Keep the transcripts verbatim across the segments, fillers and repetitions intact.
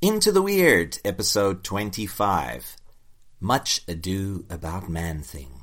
Into the Weird, episode twenty-five. Much Ado About Man-Thing.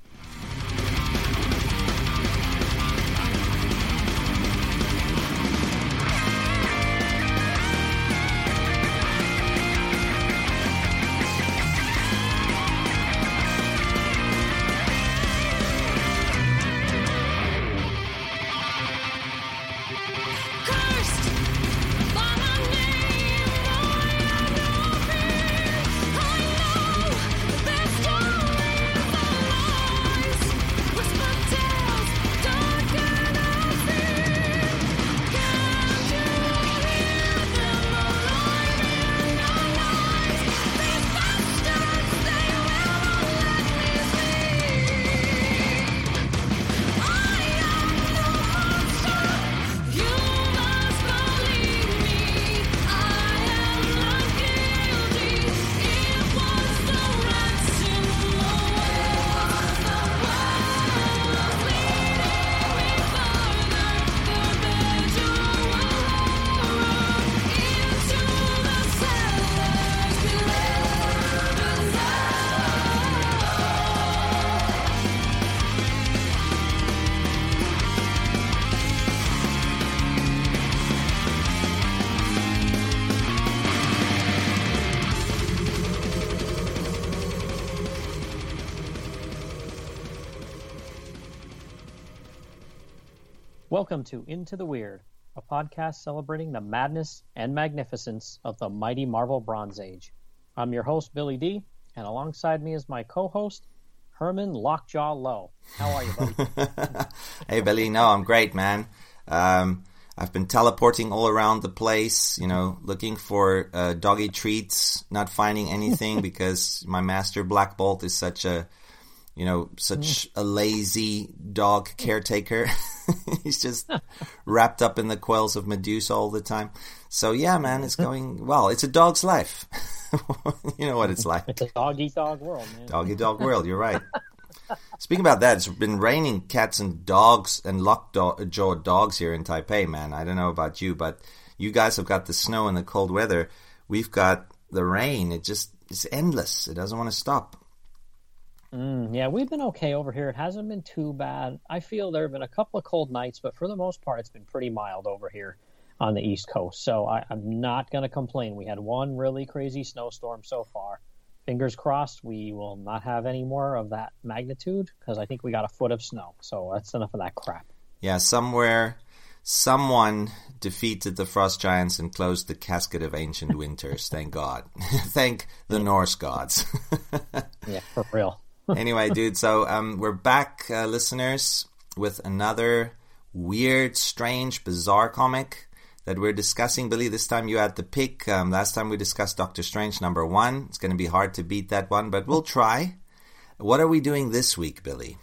Welcome to Into the Weird, a podcast celebrating the madness and magnificence of the mighty Marvel Bronze Age. I'm your host, Billy D, and alongside me is my co-host, Herman Lockjaw Lowe. How are you, buddy? Hey, Billy. No, I'm great, man. Um, I've been teleporting all around the place, you know, looking for uh, doggy treats, not finding anything because my master Black Bolt is such a, you know, such a lazy dog caretaker. He's just wrapped up in the coils of Medusa all the time. So, yeah, man, it's going well. It's a dog's life. You know what it's like. It's a dog-eat-dog world, man. Dog-eat-dog world, you're right. Speaking about that, it's been raining cats and dogs and lockjaw dogs here in Taipei, man. I don't know about you, but you guys have got the snow and the cold weather. We've got the rain. It just, it's endless. It doesn't want to stop. Mm, yeah, we've been okay over here. It hasn't been too bad. I feel there have been a couple of cold nights, but for the most part, it's been pretty mild over here on the East Coast. So I, I'm not going to complain. We had one really crazy snowstorm so far. Fingers crossed we will not have any more of that magnitude because I think we got a foot of snow. So that's enough of that crap. Yeah, somewhere, someone defeated the frost giants and closed the casket of ancient winters. Thank God. Thank the yeah. Norse gods. Yeah, for real. Anyway, dude, so um, we're back, uh, listeners, with another weird, strange, bizarre comic that we're discussing. Billy, this time you had the pick. Um, last time we discussed Doctor Strange number one. It's going to be hard to beat that one, but we'll try. What are we doing this week, Billy?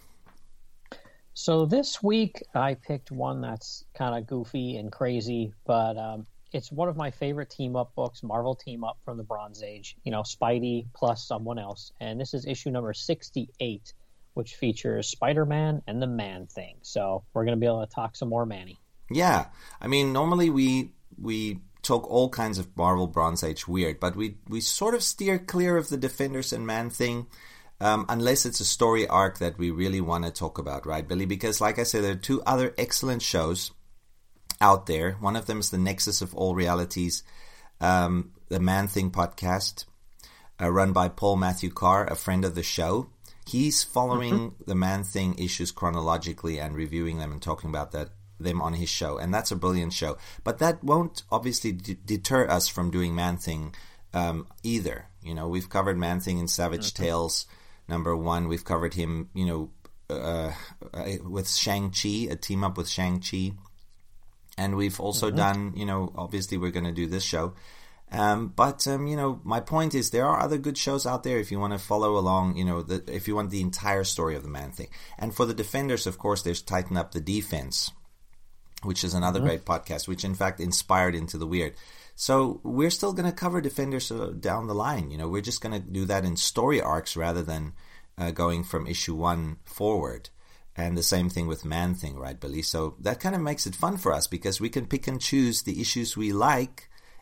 So this week I picked one that's kind of goofy and crazy, but um, it's one of my favorite team-up books, Marvel team-up from the Bronze Age. You know, Spidey plus someone else. And this is issue number sixty-eight, which features Spider-Man and the Man-Thing. So we're going to be able to talk some more Manny. Yeah. I mean, normally we we talk all kinds of Marvel Bronze Age weird, but we, we sort of steer clear of the Defenders and Man-Thing, um, unless it's a story arc that we really want to talk about, right, Billy? Because, like I said, there are two other excellent shows out there. One of them is the Nexus of All Realities, um, the Man-Thing podcast, uh, run by Paul Matthew Carr, a friend of the show. He's following mm-hmm. the Man-Thing issues chronologically and reviewing them and talking about that them on his show, and that's a brilliant show. But that won't obviously d- deter us from doing Man-Thing um, either. You know, we've covered Man-Thing in Savage mm-hmm. Tales number one. We've covered him, you know, uh, uh, with Shang-Chi, a team up with Shang-Chi. And we've also mm-hmm. done, you know, obviously we're going to do this show. Um, but, um, you know, my point is there are other good shows out there if you want to follow along, you know, the, if you want the entire story of the Man-Thing. And for the Defenders, of course, there's Tighten Up the Defense, which is another mm-hmm. great podcast, which in fact inspired Into the Weird. So we're still going to cover Defenders uh, down the line. You know, we're just going to do that in story arcs rather than uh, going from issue one forward. And the same thing with Man-Thing, right, Billy? So that kind of makes it fun for us because we can pick and choose the issues we like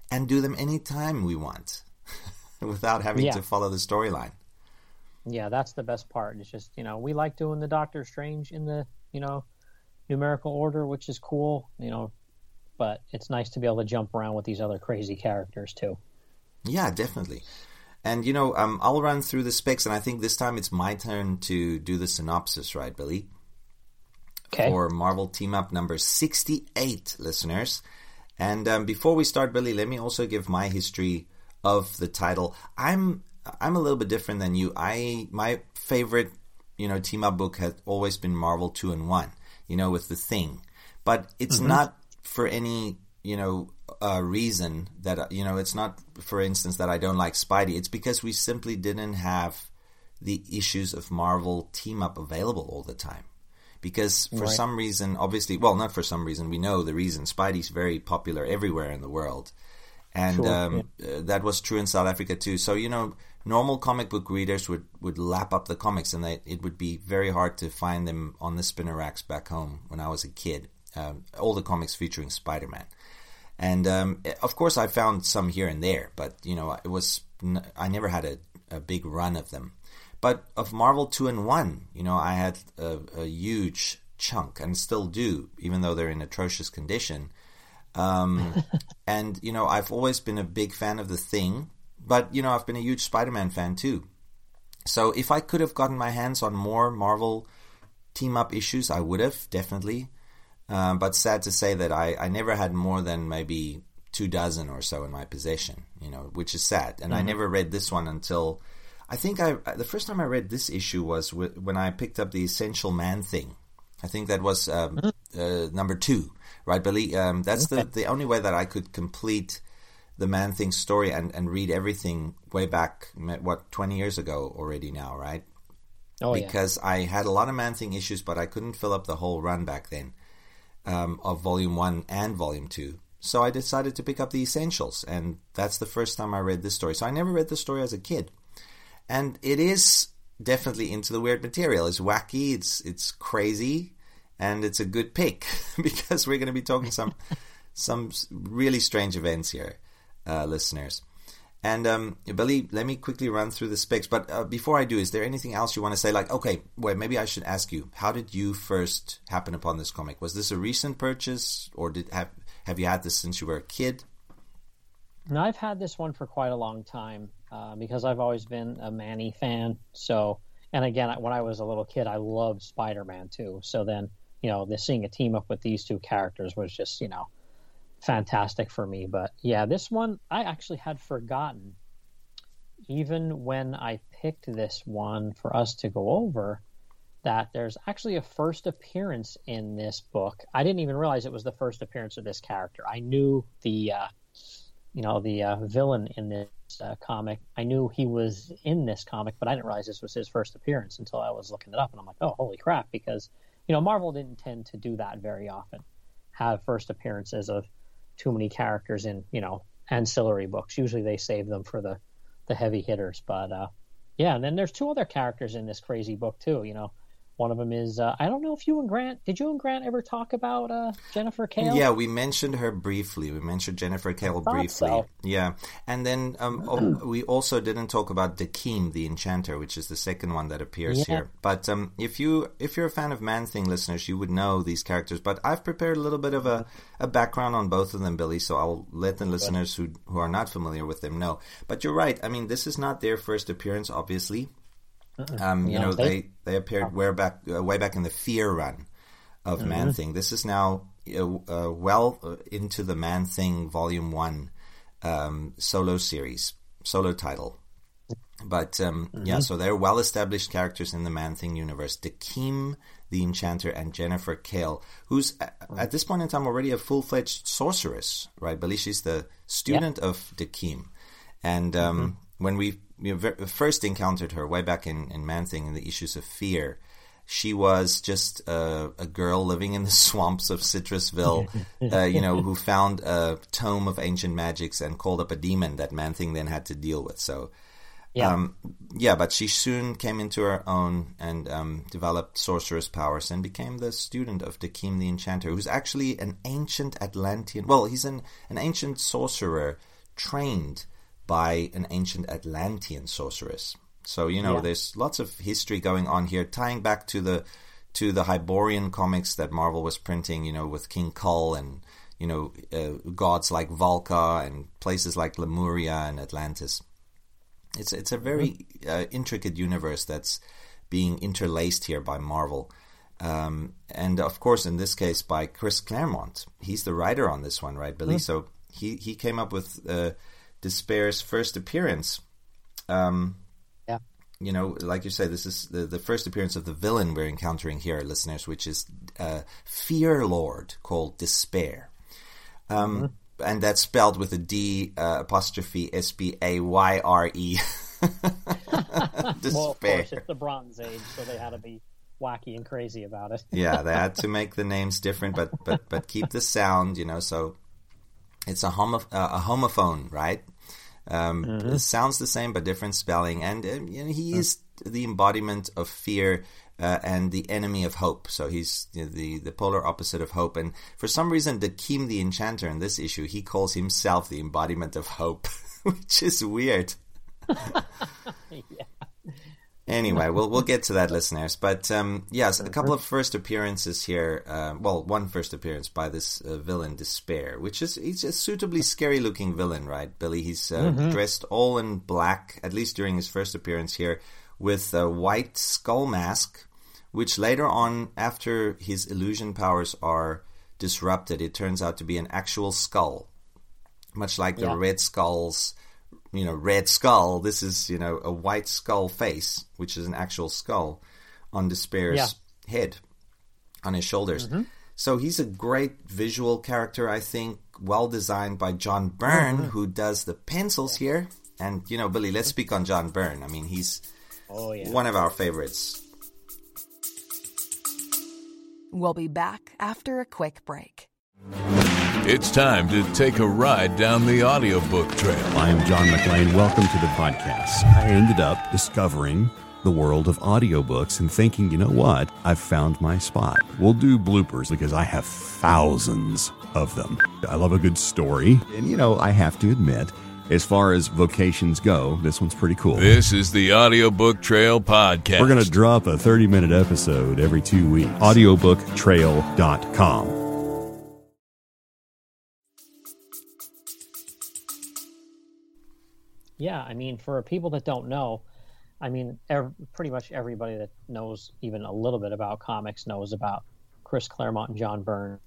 and do them anytime we want without having Yeah. to follow the storyline. Yeah, that's the best part. It's just, you know, we like doing the Doctor Strange in the, you know, numerical order, which is cool, you know, but it's nice to be able to jump around with these other crazy characters too. Yeah, definitely. And, you know, um, I'll run through the specs, and I think this time it's my turn to do the synopsis, right, Billy? Okay. For Marvel Team Up number sixty-eight, listeners. And um, before we start, Billy, let me also give my history of the title. I'm I'm a little bit different than you. I my favorite, you know, team up book has always been Marvel two in one, you know, with the Thing. But it's mm-hmm. not for any, you know, uh, reason that, you know, it's not, for instance, that I don't like Spidey. It's because we simply didn't have the issues of Marvel team up available all the time. Because for right. some reason, obviously, well, not for some reason, we know the reason. Spidey's very popular everywhere in the world. And sure, um, yeah. uh, that was true in South Africa too. So, you know, normal comic book readers would, would lap up the comics, and they, it would be very hard to find them on the spinner racks back home when I was a kid. Um, all the comics featuring Spider-Man. And, um, of course, I found some here and there, but, you know, it was I never had a, a big run of them. But of Marvel two in one, you know, I had a, a huge chunk, and still do, even though they're in atrocious condition. Um, and, you know, I've always been a big fan of The Thing, but, you know, I've been a huge Spider-Man fan too. So if I could have gotten my hands on more Marvel team-up issues, I would have, definitely. Um, but sad to say that I, I never had more than maybe two dozen or so in my possession, you know, which is sad. And mm-hmm. I never read this one until... I think I the first time I read this issue was w- when I picked up the Essential Man-Thing. I think that was um, uh, number two, right, Billy? Um, that's okay. the, the only way that I could complete the Man-Thing story and, and read everything way back, what, twenty years ago already now, right? Oh, because yeah. I had a lot of Man-Thing issues, but I couldn't fill up the whole run back then um, of Volume one and Volume two. So I decided to pick up the Essentials, and that's the first time I read this story. So I never read the story as a kid. And it is definitely into the weird material. It's wacky, it's it's crazy, and it's a good pick because we're going to be talking some some really strange events here, uh, listeners. And um, Billy, let me quickly run through the specs. But uh, before I do, is there anything else you want to say? Like, okay, wait, maybe I should ask you, how did you first happen upon this comic? Was this a recent purchase, or did have have you had this since you were a kid? No, I've had this one for quite a long time. Uh, because I've always been a Manny fan. So, and again, when I was a little kid, I loved Spider-Man too. So then, you know, the, seeing a team up with these two characters was just, you know, fantastic for me. But yeah, this one I actually had forgotten. Even when I picked this one for us to go over, that there's actually a first appearance in this book. I didn't even realize it was the first appearance of this character. I knew the, uh, you know, the uh, villain in this uh, comic. I knew he was in this comic, but I didn't realize this was his first appearance until I was looking it up. And I'm like, oh, holy crap, because, you know, Marvel didn't tend to do that very often, have first appearances of too many characters in, you know, ancillary books. Usually they save them for the, the heavy hitters. But, uh, yeah, and then there's two other characters in this crazy book, too, you know. One of them is, uh, I don't know if you and Grant, did you and Grant ever talk about uh, Jennifer Kale? Yeah, we mentioned her briefly. We mentioned Jennifer Kale briefly. So. Yeah. And then um, oh, we also didn't talk about Dakeem, the Enchanter, which is the second one that appears yeah. here. But um, if, you, if you're a fan of Man-Thing, listeners, you would know these characters. But I've prepared a little bit of a, a background on both of them, Billy, so I'll let the listeners who, who are not familiar with them know. But you're right. I mean, this is not their first appearance, obviously. Um, you yeah, know, they, they, they appeared way back, uh, way back in the Fear run of mm-hmm. Man-Thing. This is now uh, uh, well into the Man-Thing Volume one um, solo series, solo title. But, um, mm-hmm. yeah, so they're well-established characters in the Man-Thing universe. Dakeem, the Enchanter, and Jennifer Kale, who's mm-hmm. at this point in time already a full-fledged sorceress, right? But she's the student yeah. of Dakeem. And um, mm-hmm. when we We first encountered her way back in, in Man-Thing in the issues of Fear, she was just a, a girl living in the swamps of Citrusville, uh, you know, who found a tome of ancient magics and called up a demon that Man-Thing then had to deal with. So, yeah, um, yeah but she soon came into her own and um, developed sorceress powers and became the student of Dakeem the Enchanter, who's actually an ancient Atlantean. Well, he's an, an ancient sorcerer trained by an ancient Atlantean sorceress. So, you know, yeah. there's lots of history going on here, tying back to the to the Hyborian comics that Marvel was printing, you know, with King Kull and, you know, uh, gods like Valka and places like Lemuria and Atlantis. It's it's a very uh, intricate universe that's being interlaced here by Marvel. Um, and, of course, in this case, by Chris Claremont. He's the writer on this one, right, Billy? Mm. So he, he came up with uh, Despair's first appearance. Um Yeah. You know, like you say, this is the, the first appearance of the villain we're encountering here, listeners, which is uh, Fear Lord, called Despair. Um, mm-hmm. And that's spelled with a D uh, apostrophe S B A Y R E. Despair. Well, of course, it's the Bronze Age, so they had to be wacky and crazy about it. Yeah, they had to make the names different, but but, but keep the sound, you know, so it's a, homo- uh, a homophone, right? Um, mm-hmm. It sounds the same, but different spelling. And uh, you know, he is the embodiment of fear uh, and the enemy of hope. So he's you know, the, the polar opposite of hope. And for some reason, Dakeem the Enchanter in this issue, he calls himself the embodiment of hope, which is weird. Yeah. Anyway, we'll we'll get to that, listeners. But um, yes, a couple of first appearances here. Uh, well, one first appearance by this uh, villain, Despair, which is he's a suitably scary-looking villain, right, Billy? He's uh, mm-hmm. dressed all in black, at least during his first appearance here, with a white skull mask, which later on, after his illusion powers are disrupted, it turns out to be an actual skull, much like the yeah. Red Skull's. You know, red skull. This is, you know, a white skull face, which is an actual skull on Despair's yeah. head, on his shoulders. Mm-hmm. So he's a great visual character, I think, well designed by John Byrne, mm-hmm. who does the pencils yeah. here. And, you know, Billy, let's speak on John Byrne. I mean, he's oh, yeah. one of our favorites. We'll be back after a quick break. It's time to take a ride down the audiobook trail. I am John McLean. Welcome to the podcast. I ended up discovering the world of audiobooks and thinking, you know what? I've found my spot. We'll do bloopers because I have thousands of them. I love a good story. And, you know, I have to admit, as far as vocations go, this one's pretty cool. This is the Audiobook Trail Podcast. We're going to drop a thirty-minute episode every two weeks. audiobook trail dot com. Yeah, I mean, for people that don't know, I mean, ev- pretty much everybody that knows even a little bit about comics knows about Chris Claremont and John Byrne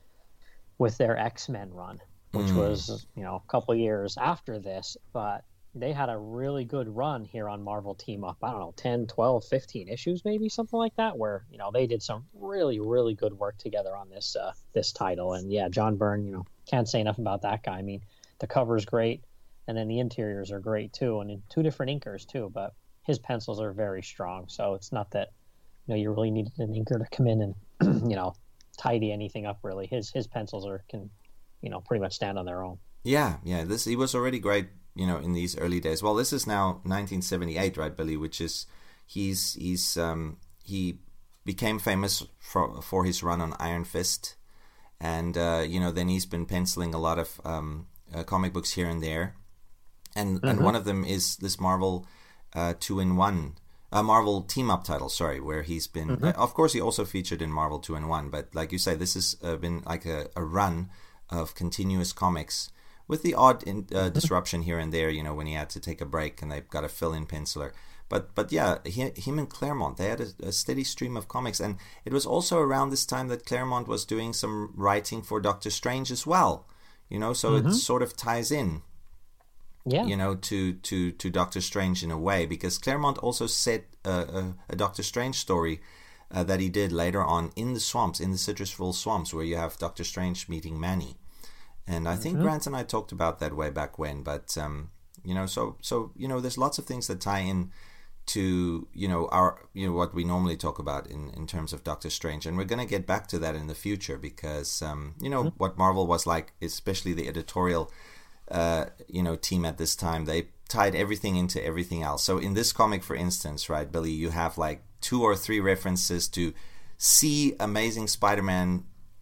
with their X-Men run, which mm. was, you know, a couple of years after this, but they had a really good run here on Marvel Team Up. I don't know, ten, twelve, fifteen issues, maybe something like that, where, you know, they did some really, really good work together on this uh, this title. And yeah, John Byrne, you know, can't say enough about that guy. I mean, the cover's great. And then the interiors are great, too, and in two different inkers, too. But his pencils are very strong, so it's not that, you know, you really need an inker to come in and, you know, tidy anything up, really. His his pencils are can, you know, pretty much stand on their own. Yeah, yeah. This he was already great, you know, in these early days. Well, this is now nineteen seventy-eight, right, Billy? Which is, he's, he's um, he became famous for, for his run on Iron Fist. And, uh, you know, then he's been penciling a lot of um, uh, comic books here and there. And mm-hmm. and one of them is this Marvel uh, two-in-one, uh, Marvel team-up title, sorry, where he's been... Mm-hmm. Uh, of course, he also featured in Marvel two-in-one, but like you say, this has uh, been like a, a run of continuous comics with the odd in, uh, mm-hmm. disruption here and there, you know, when he had to take a break and they've got a fill-in penciler. But but yeah, he, him and Claremont, they had a, a steady stream of comics. And it was also around this time that Claremont was doing some writing for Doctor Strange as well, you know, so mm-hmm. it sort of ties in. Yeah, you know, to, to, to Doctor Strange in a way, because Claremont also set a, a, a Doctor Strange story uh, that he did later on in the swamps, in the Citrusville swamps, where you have Doctor Strange meeting Manny. And I think mm-hmm. Grant and I talked about that way back when, but, um, you know, so, so, you know, there's lots of things that tie in to, you know, our, you know, what we normally talk about in, in terms of Doctor Strange. And we're going to get back to that in the future because, um, you know, mm-hmm. what Marvel was like, especially the editorial Uh, you know, team at this time, they tied everything into everything else. So in this comic, for instance, right, Billy, you have like two or three references to see Amazing Spider-Man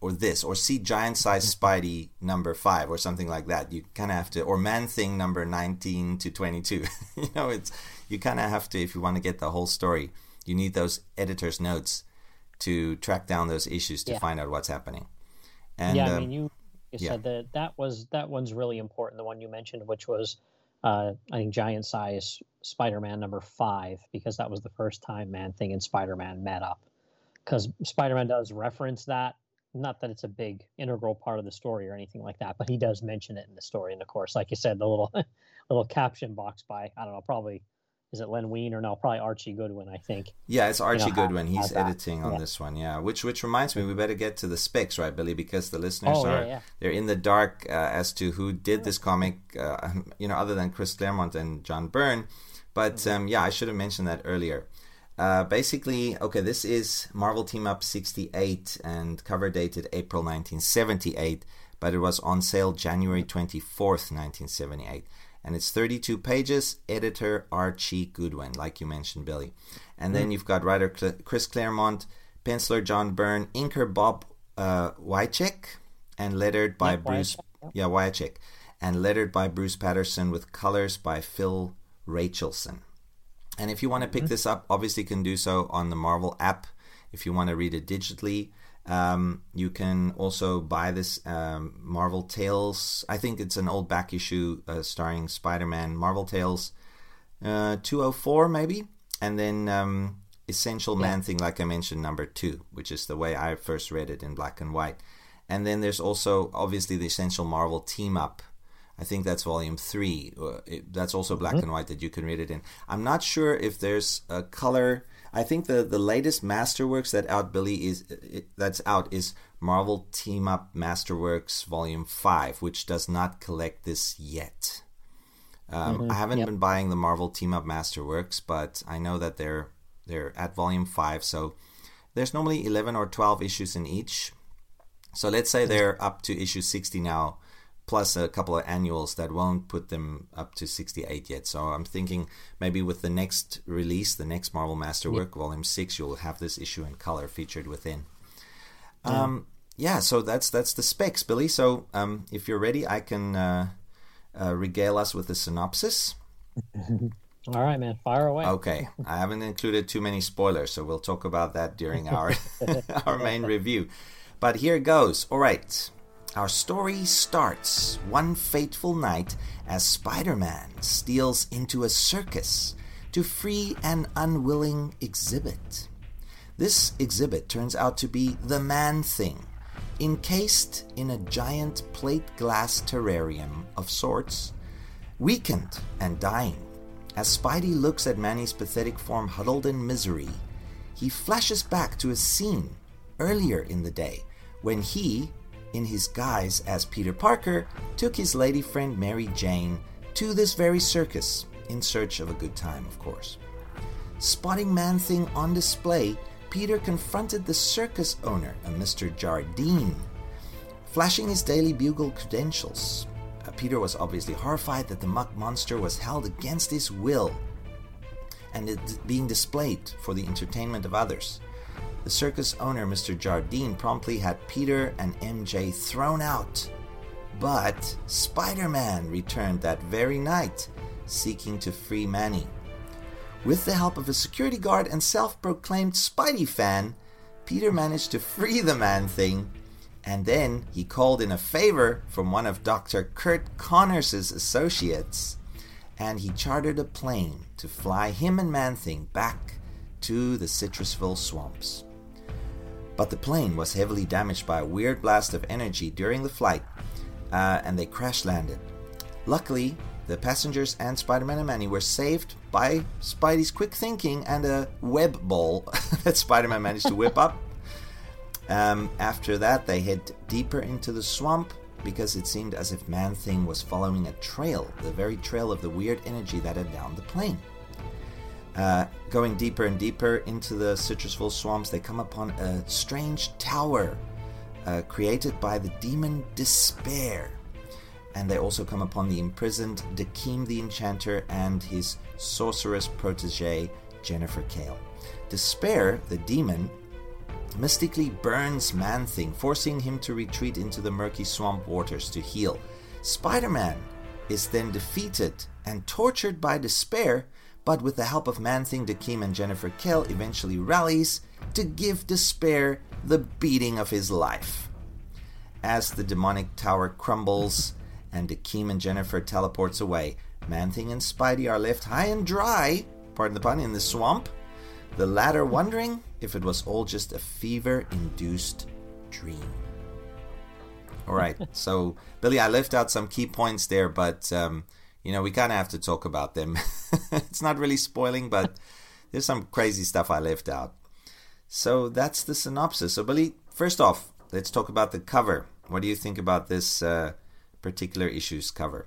or this, or see Giant Size Spidey number five or something like that. You kind of have to, or Man Thing number nineteen to twenty-two. You know, it's you kind of have to, if you want to get the whole story, you need those editor's notes to track down those issues to yeah. find out what's happening. And yeah, I um, mean, you, you yeah. said that that was that one's really important. The one you mentioned, which was uh, I think Giant Size Spider-Man number five, because that was the first time Man Thing and Spider-Man met up. Because Spider-Man does reference that, not that it's a big integral part of the story or anything like that, but he does mention it in the story. And of course, like you said, the little little caption box by I don't know, probably. Is it Len Wein or no? Probably Archie Goodwin, I think. Yeah, it's Archie you know, Goodwin. He's that. editing on yeah. this one, yeah. Which which reminds me, we better get to the specs, right, Billy? Because the listeners oh, are yeah, yeah. they're in the dark uh, as to who did this comic, uh, you know, other than Chris Claremont and John Byrne. But um, yeah, I should have mentioned that earlier. Uh, basically, okay, this is Marvel Team Up sixty-eight and cover dated April nineteen seventy-eight, but it was on sale January twenty-fourth, nineteen seventy-eight. And it's thirty-two pages, editor Archie Goodwin, like you mentioned, Billy. And then mm. you've got writer Chris Claremont, penciler John Byrne, inker Bob uh, Wycheck, and lettered by yeah, Bruce... Wycheck, yeah, Wycheck. And lettered by Bruce Patterson with colors by Phil Rachelson. And if you want to pick mm-hmm. this up, obviously you can do so on the Marvel app. If you want to read it digitally, um, you can also buy this um, Marvel Tales. I think it's an old back issue uh, starring Spider-Man. Marvel Tales uh, two oh four maybe, and then um, Essential yeah. Man Thing, like I mentioned, number two, which is the way I first read it in black and white. And then there's also obviously the Essential Marvel Team Up. I think that's volume three. Uh, it, that's also black mm-hmm. and white that you can read it in. I'm not sure if there's a color. I think the, the latest Masterworks that out, Billy, is it, that's out is Marvel Team Up Masterworks Volume five, which does not collect this yet. Um, mm-hmm. I haven't yep. been buying the Marvel Team Up Masterworks, but I know that they're they're at Volume five, so there's normally eleven or twelve issues in each. So let's say they're up to issue sixty now, plus a couple of annuals that won't put them up to sixty-eight yet. So I'm thinking maybe with the next release, the next Marvel Masterwork, yep. Volume six, you'll have this issue in color featured within. Yeah. Um, yeah, so that's that's the specs, Billy. So um, if you're ready, I can uh, uh, regale us with the synopsis. All right, man. Fire away. Okay. I haven't included too many spoilers, so we'll talk about that during our our main review. But here goes. All right. Our story starts one fateful night as Spider-Man steals into a circus to free an unwilling exhibit. This exhibit turns out to be the Man-Thing, encased in a giant plate glass terrarium of sorts, weakened and dying. As Spidey looks at Manny's pathetic form huddled in misery, he flashes back to a scene earlier in the day when he, in his guise as Peter Parker, took his lady friend Mary Jane to this very circus, in search of a good time, of course. Spotting Man-Thing on display, Peter confronted the circus owner, a Mister Jardine. Flashing his Daily Bugle credentials, uh, Peter was obviously horrified that the muck monster was held against his will and it being displayed for the entertainment of others. The circus owner, Mister Jardine, promptly had Peter and M J thrown out. But Spider-Man returned that very night, seeking to free Manny. With the help of a security guard and self-proclaimed Spidey fan, Peter managed to free the Man-Thing, and then he called in a favor from one of Doctor Kurt Connors' associates, and he chartered a plane to fly him and Man-Thing back to the Citrusville swamps. But the plane was heavily damaged by a weird blast of energy during the flight, uh, and they crash-landed. Luckily, the passengers and Spider-Man and Manny were saved by Spidey's quick thinking and a web ball that Spider-Man managed to whip up. Um, after that, they head deeper into the swamp because it seemed as if Man-Thing was following a trail, the very trail of the weird energy that had downed the plane. Uh, going deeper and deeper into the Citrusville swamps, they come upon a strange tower uh, created by the demon Despair. And they also come upon the imprisoned Dakeem the Enchanter and his sorceress protege, Jennifer Kale. Despair, the demon, mystically burns Man-Thing, forcing him to retreat into the murky swamp waters to heal. Spider-Man is then defeated and tortured by despair, but with the help of Man-Thing, Dakeem, and Jennifer Kale eventually rallies to give Despair the beating of his life. As the demonic tower crumbles and Dakeem and Jennifer teleports away, Man-Thing and Spidey are left high and dry, pardon the pun, in the swamp, the latter wondering if it was all just a fever-induced dream. Alright, so Billy, I left out some key points there, but um, you know, we kind of have to talk about them. It's not really spoiling, but there's some crazy stuff I left out. So that's the synopsis. So Billy, first off, let's talk about the cover. What do you think about this uh, particular issue's cover?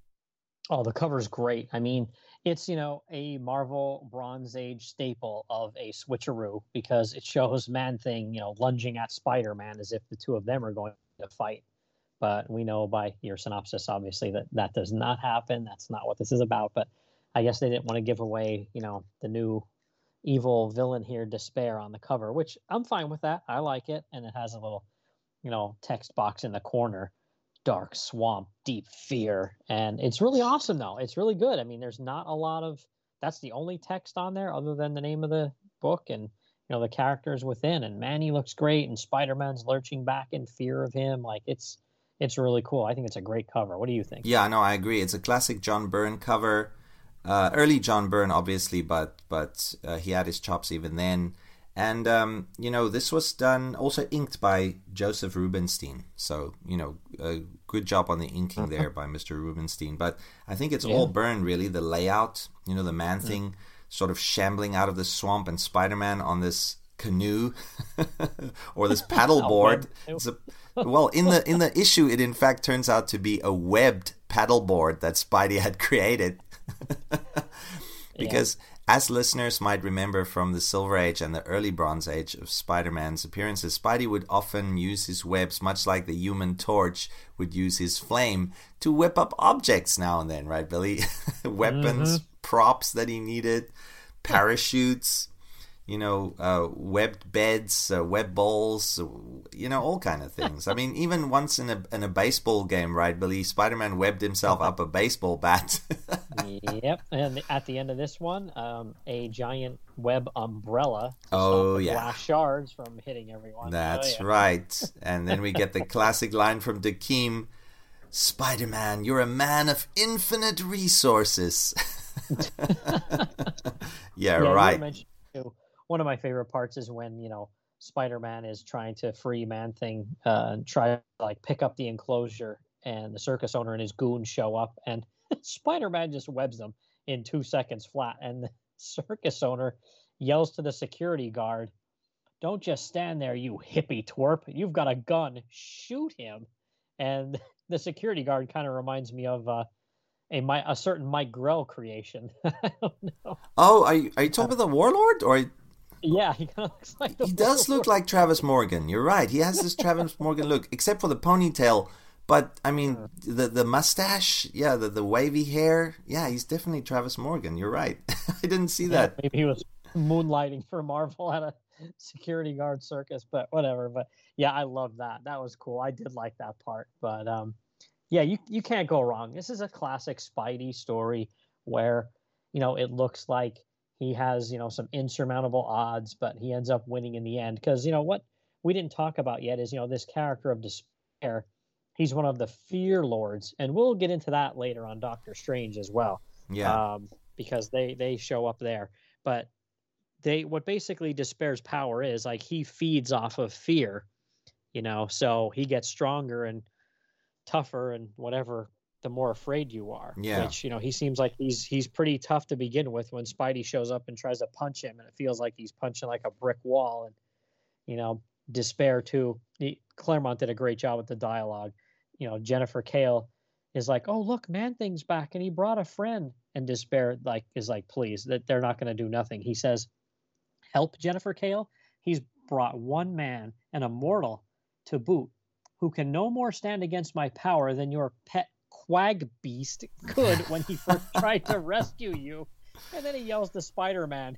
Oh, the cover's great. I mean, it's, you know, a Marvel Bronze Age staple of a switcheroo, because it shows Man-Thing, you know, lunging at Spider-Man as if the two of them are going to fight. But we know by your synopsis, obviously, that that does not happen. That's not what this is about. But I guess they didn't want to give away, you know, the new evil villain here, Despair, on the cover, which I'm fine with that. I like it. And it has a little, you know, text box in the corner. Dark swamp, deep fear. And it's really awesome, though. It's really good. I mean, there's not a lot of, that's the only text on there other than the name of the book and, you know, the characters within. And Manny looks great, and Spider-Man's lurching back in fear of him. Like, it's it's really cool. I think it's a great cover. What do you think? Yeah, no, I agree. It's a classic John Byrne cover. Uh, early John Byrne, obviously, but but uh, he had his chops even then. And, um, you know, this was done, also inked by Joseph Rubinstein. So, you know, a good job on the inking there by Mister Rubinstein. But I think it's yeah. all Byrne, really. The layout, you know, the Man-Thing mm. sort of shambling out of the swamp, and Spider-Man on this canoe or this paddleboard. Well, in the in the issue, it in fact turns out to be a webbed paddleboard that Spidey had created. Because... Yeah. As listeners might remember from the Silver Age and the early Bronze Age of Spider-Man's appearances, Spidey would often use his webs, much like the Human Torch would use his flame, to whip up objects now and then, right, Billy? Weapons, mm-hmm. props that he needed, parachutes, you know, uh, webbed beds, uh, web balls, you know, all kind of things. I mean, even once in a in a baseball game, right, Billy, Spider-Man webbed himself up a baseball bat. Yep, and at the end of this one, um, a giant web umbrella. Oh, yeah. Glass shards from hitting everyone. That's oh, yeah. right. And then we get the classic line from Dakeem, Spider-Man, you're a man of infinite resources. yeah, yeah, right. One of my favorite parts is when, you know, Spider-Man is trying to free Man-Thing uh, and try to, like, pick up the enclosure, and the circus owner and his goons show up, and Spider-Man just webs them in two seconds flat. And the circus owner yells to the security guard, "Don't just stand there, you hippie twerp. You've got a gun. Shoot him." And the security guard kind of reminds me of uh, a a certain Mike Grell creation. I don't know. Oh, are you, are you talking about the Warlord? Or yeah, he kind of looks like the He does Warlord. look like Travis Morgan. You're right. He has this Travis Morgan look, except for the ponytail. But, I mean, the the mustache, yeah, the, the wavy hair, yeah, he's definitely Travis Morgan. You're right. I didn't see yeah, that. Maybe he was moonlighting for Marvel at a security guard circus, but whatever. But, yeah, I love that. That was cool. I did like that part. But, um, yeah, you, you can't go wrong. This is a classic Spidey story where, you know, it looks like he has, you know, some insurmountable odds, but he ends up winning in the end. Because, you know, what we didn't talk about yet is, you know, this character of Despair. He's one of the Fear Lords, and we'll get into that later on Doctor Strange as well. Yeah. Um, because they, they show up there. But they what basically Despair's power is, like, he feeds off of fear, you know, so he gets stronger and tougher and whatever the more afraid you are. Yeah. Which, you know, he seems like he's he's pretty tough to begin with when Spidey shows up and tries to punch him, and it feels like he's punching like a brick wall. And, you know, Despair too. He, Claremont did a great job with the dialogue. You know, Jennifer Kale is like, "Oh, look, Man-Thing's back, and he brought a friend." And Despair like is like, "Please, that they're not going to do nothing." He says, "Help Jennifer Kale? He's brought one man, and a mortal to boot, who can no more stand against my power than your pet quag beast could when he first tried to rescue you." And then he yells to Spider-Man,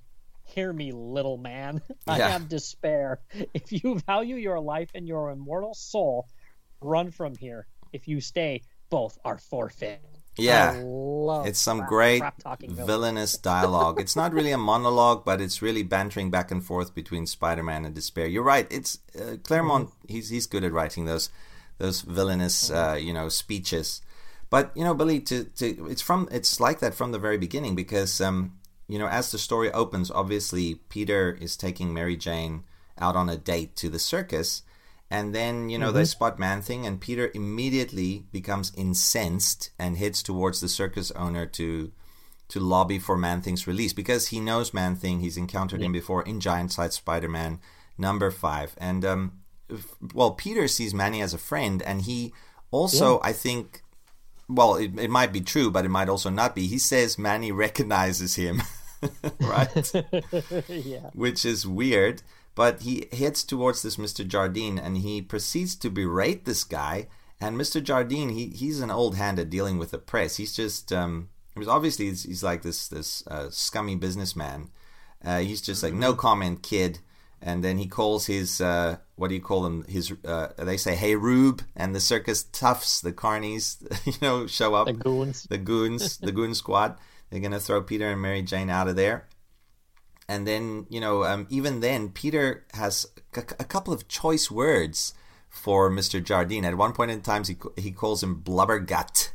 Hear me, little man. I Yeah. have despair. If you value your life and your immortal soul, run from here. If you stay, both are forfeit. Yeah. I love It's some crap- great crap-talking villain. villainous dialogue. It's not really a monologue, but it's really bantering back and forth between Spider-Man and Despair. You're right. It's uh, Claremont. Mm-hmm. He's he's good at writing those those villainous uh, you know speeches. But you know, Billy, to, to it's from it's like that from the very beginning because um, you know as the story opens, obviously Peter is taking Mary Jane out on a date to the circus. And then, you know, mm-hmm. they spot Man-Thing, and Peter immediately becomes incensed and heads towards the circus owner to to lobby for Man-Thing's release because he knows Man-Thing. He's encountered yeah. him before in Giant Size Spider-Man number five. And, um, if, well, Peter sees Manny as a friend, and he also, yeah. I think, well, it, it might be true, but it might also not be. He says Manny recognizes him, right? yeah. Which is weird. But he heads towards this Mister Jardine, and he proceeds to berate this guy. And Mister Jardine, he he's an old hand at dealing with the press. He's just, um, it was obviously he's, he's like this this uh, scummy businessman. Uh, he's just like, no comment, kid. And then he calls his, uh, what do you call them? His, uh, they say, hey, Rube, and the circus toughs, the carnies, you know, show up. The goons. The goons, the goon squad. They're going to throw Peter and Mary Jane out of there. And then, you know, um, even then, Peter has a, a couple of choice words for Mister Jardine. At one point in time, he he calls him blubbergut.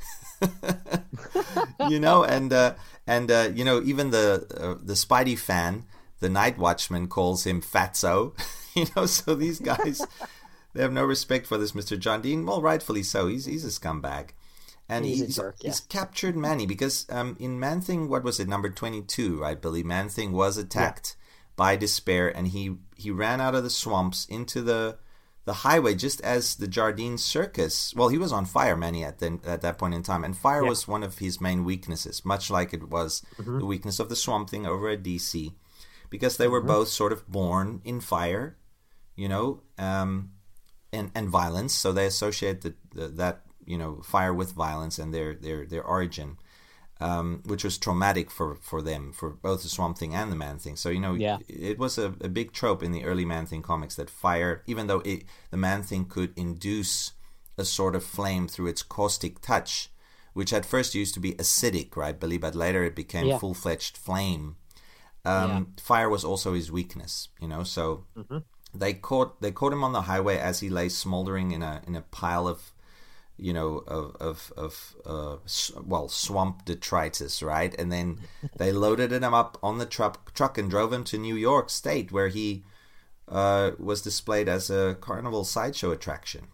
you know, and uh, and uh, you know, even the uh, the Spidey fan, the Night Watchman, calls him fatso. you know, so these guys, they have no respect for this Mister Jardine. Well, rightfully so. He's he's a scumbag. And he's, he's, jerk, yeah. he's captured Manny because um, in Man-Thing, what was it, number twenty-two, I believe, Man-Thing was attacked yeah. by Despair, and he, he ran out of the swamps into the the highway just as the Jardine circus. Well, he was on fire, Manny, at the, at that point in time, and fire yeah. was one of his main weaknesses, much like it was mm-hmm. the weakness of the Swamp Thing over at D C, because they were mm-hmm. both sort of born in fire, you know, um, and and violence, so they associate the, the, that. you know, fire with violence and their their their origin, um, which was traumatic for, for them, for both the Swamp Thing and the Man-Thing. So, you know, yeah. it, it was a, a big trope in the early Man-Thing comics that fire, even though it, the Man-Thing could induce a sort of flame through its caustic touch, which at first used to be acidic, right, Billy, but later it became yeah. full-fledged flame. Um, yeah. Fire was also his weakness, you know, so mm-hmm. they caught they caught him on the highway as he lay smoldering in a in a pile of you know, of, of, of uh, well, swamp detritus, right? And then they loaded him up on the truck, truck and drove him to New York State, where he uh, was displayed as a carnival sideshow attraction.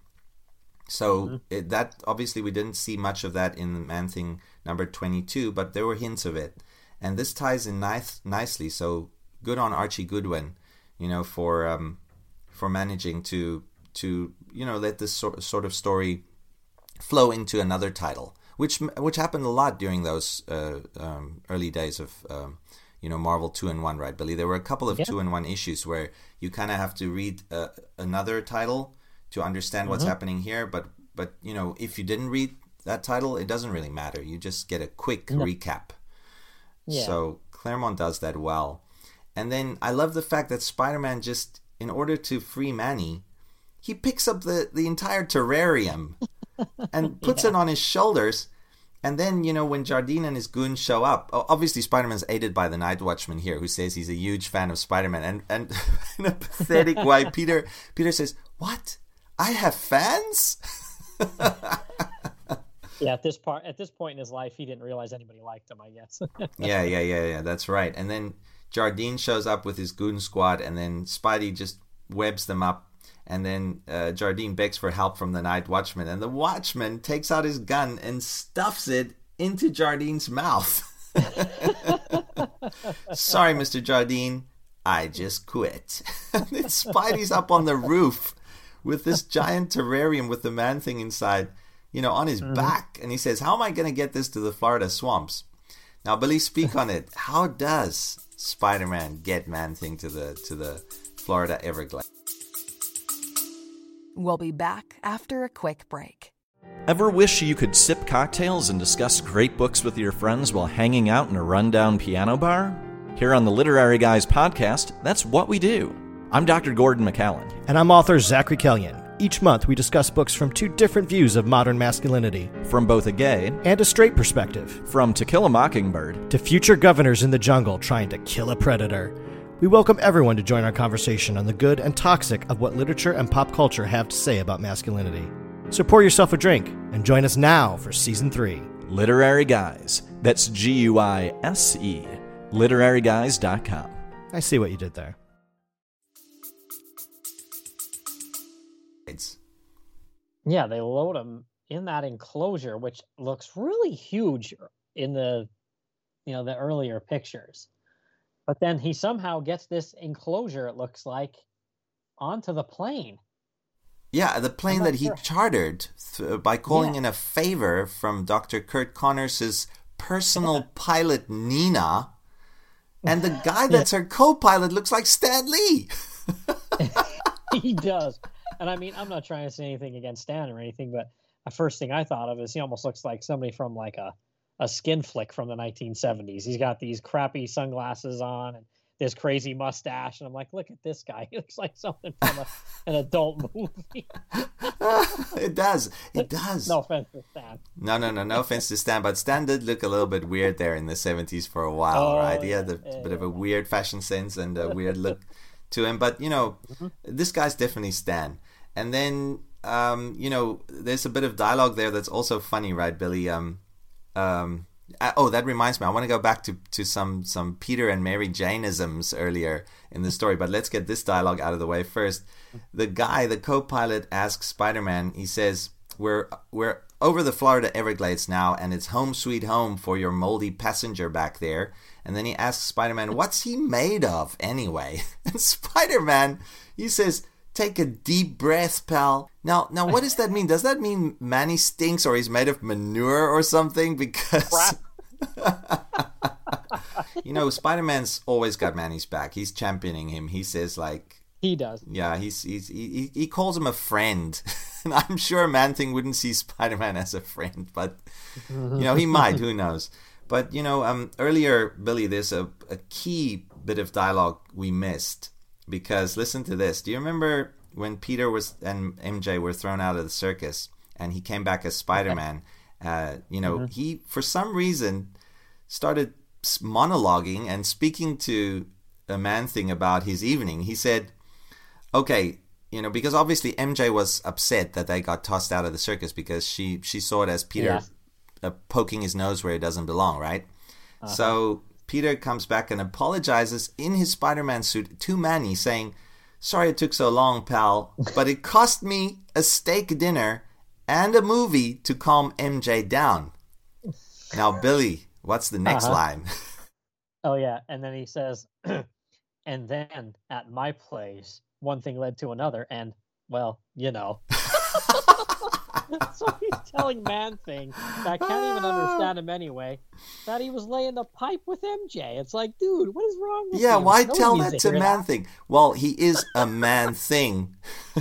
So mm-hmm. it, that, obviously, we didn't see much of that in Man-Thing number twenty-two, but there were hints of it. And this ties in nice, nicely, so good on Archie Goodwin, you know, for um, for managing to, to, you know, let this sort, sort of story flow into another title, which which happened a lot during those uh, um, early days of um, you know Marvel two in one, right, Billy? There were a couple of yeah. two in one issues where you kind of have to read uh, another title to understand what's mm-hmm. happening here, but but you know if you didn't read that title, it doesn't really matter. You just get a quick no. recap. Yeah. So Claremont does that well, and then I love the fact that Spider-Man just, in order to free Manny, he picks up the the entire terrarium. and puts yeah. it on his shoulders. And then, you know, when Jardine and his goons show up, obviously Spider-Man's aided by the Night Watchman here, who says he's a huge fan of Spider-Man. And, and in a pathetic way, Peter Peter says, what? I have fans? yeah, at this part, at this point in his life, he didn't realize anybody liked him, I guess. yeah, yeah, yeah, yeah, that's right. And then Jardine shows up with his goon squad, and then Spidey just webs them up. And then uh, Jardine begs for help from the Night Watchman. And the Watchman takes out his gun and stuffs it into Jardine's mouth. Sorry, Mister Jardine. I just quit. And then Spidey's up on the roof with this giant terrarium with the Man-Thing inside, you know, on his mm-hmm. back. And he says, how am I going to get this to the Florida swamps? Now, Billy, speak on it. How does Spider-Man get Man-Thing to the to the Florida Everglades? We'll be back after a quick break. Ever wish you could sip cocktails and discuss great books with your friends while hanging out in a rundown piano bar? Here on the Literary Guys podcast, that's what we do. I'm Doctor Gordon McCallan. And I'm author Zachary Kellyan. Each month, we discuss books from two different views of modern masculinity. From both a gay and a straight perspective. From To Kill a Mockingbird to future governors in the jungle trying to kill a predator. We welcome everyone to join our conversation on the good and toxic of what literature and pop culture have to say about masculinity. So pour yourself a drink and join us now for Season three. Literary Guys. That's G U I S E. literary guys dot com. I see what you did there. Yeah, they load him in that enclosure, which looks really huge in the, you know, the earlier pictures. But then he somehow gets this enclosure, it looks like, onto the plane. Yeah, the plane that he sure. chartered th- by calling Yeah. in a favor from Doctor Kurt Connors' personal pilot, Nina. And the guy that's her co-pilot looks like Stan Lee. He does. And I mean, I'm not trying to say anything against Stan or anything, but the first thing I thought of is he almost looks like somebody from like a, a skin flick from the nineteen seventies. He's got these crappy sunglasses on and this crazy mustache. And I'm like, look at this guy. He looks like something from a, an adult movie. It does. It does. No offense to Stan. No, no, no. No offense to Stan, but Stan did look a little bit weird there in the seventies for a while, Oh, right? He yeah, had a yeah, bit yeah. of a weird fashion sense and a weird look to him. But, you know, Mm-hmm. this guy's definitely Stan. And then, um, you know, there's a bit of dialogue there that's also funny, right, Billy? Um, um, uh, oh, that reminds me. I want to go back to, to some, some Peter and Mary Jane-isms earlier in the story, but let's get this dialogue out of the way first. The guy, the co-pilot, asks Spider-Man, he says, we're, we're over the Florida Everglades now, and it's home sweet home for your moldy passenger back there. And then he asks Spider-Man, what's he made of anyway? And Spider-Man, he says, take a deep breath, pal. Now, now, what does that mean? Does that mean Manny stinks or he's made of manure or something? Because, you know, Spider-Man's always got Manny's back. He's championing him. He says, like... He does. Yeah, he's, he's he, he calls him a friend. And I'm sure Man-Thing wouldn't see Spider-Man as a friend. But, you know, he might. Who knows? But, you know, um, earlier, Billy, there's a, a key bit of dialogue we missed. Because listen to this. Do you remember when Peter was and M J were thrown out of the circus and he came back as Spider-Man? Uh, you know, mm-hmm. he, for some reason, started monologuing and speaking to a Man-Thing about his evening. He said, okay, you know, because obviously M J was upset that they got tossed out of the circus because she, she saw it as Peter Yeah. uh, poking his nose where it doesn't belong, right? Uh-huh. So... Peter comes back and apologizes in his Spider-Man suit to Manny, saying, sorry it took so long, pal, but it cost me a steak dinner and a movie to calm M J down. Now, Billy, what's the next Uh-huh. line? Oh, yeah. And then he says, and then at my place, one thing led to another. And, well, you know. So he's telling Man-Thing that can't even understand him anyway that he was laying the pipe with M J. It's like, dude, what is wrong with Yeah, you? why No tell one that needs to hear Man-Thing? Well, he is a man-thing.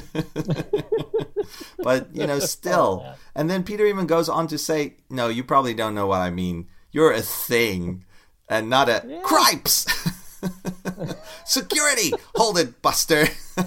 But, you know, still. Yeah. And then Peter even goes on to say, no, you probably don't know what I mean. You're a thing and not a Yeah. cripes. Security! Hold it, Buster.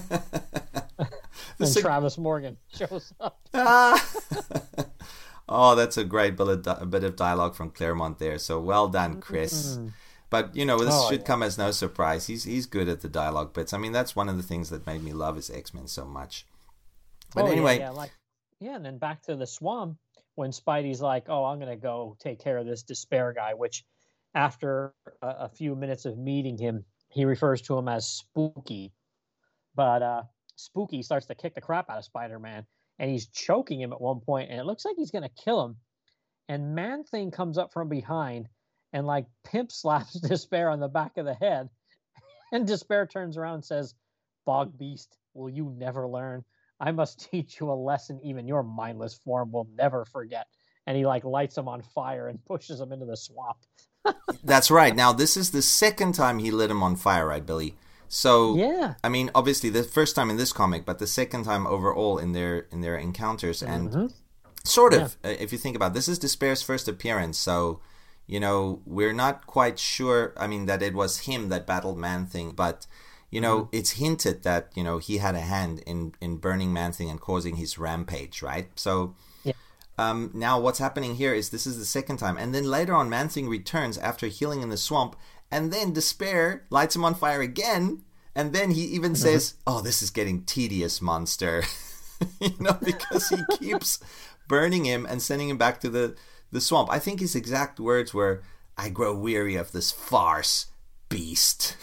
And sec- Travis Morgan shows up. Ah. Oh, that's a great bit of, a bit of dialogue from Claremont there. So well done, Chris. Mm. But, you know, this Oh, should yeah. come as no surprise. He's he's good at the dialogue bits. I mean, that's one of the things that made me love his X-Men so much. But Oh, yeah, anyway, yeah, like, yeah, and then back to the swamp when Spidey's like, oh, I'm going to go take care of this despair guy, which after a, a few minutes of meeting him, he refers to him as Spooky. But uh, Spooky starts to kick the crap out of Spider-Man, and he's choking him at one point, and it looks like he's going to kill him. And Man-Thing comes up from behind and, like, pimp slaps Despair on the back of the head. And Despair turns around and says, Bog Beast, will you never learn? I must teach you a lesson even your mindless form will never forget. And he, like, lights him on fire and pushes him into the swamp. that's right. Now, this is the second time he lit him on fire, right, Billy? So, Yeah. I mean, obviously the first time in this comic, but the second time overall in their in their encounters. And Mm-hmm. sort of, uh, if you think about it, this is Despair's first appearance. So, you know, we're not quite sure, I mean, that it was him that battled Man-Thing, but, you know, mm-hmm. it's hinted that, you know, he had a hand in, in burning Man-Thing and causing his rampage, right? So, yeah. um, now what's happening here is this is the second time. And then later on, Man-Thing returns after healing in the swamp, and then Despair lights him on fire again, and then he even mm-hmm. says, oh, this is getting tedious, monster. You know, because he keeps burning him and sending him back to the, the swamp. I think his exact words were, I grow weary of this farce, beast.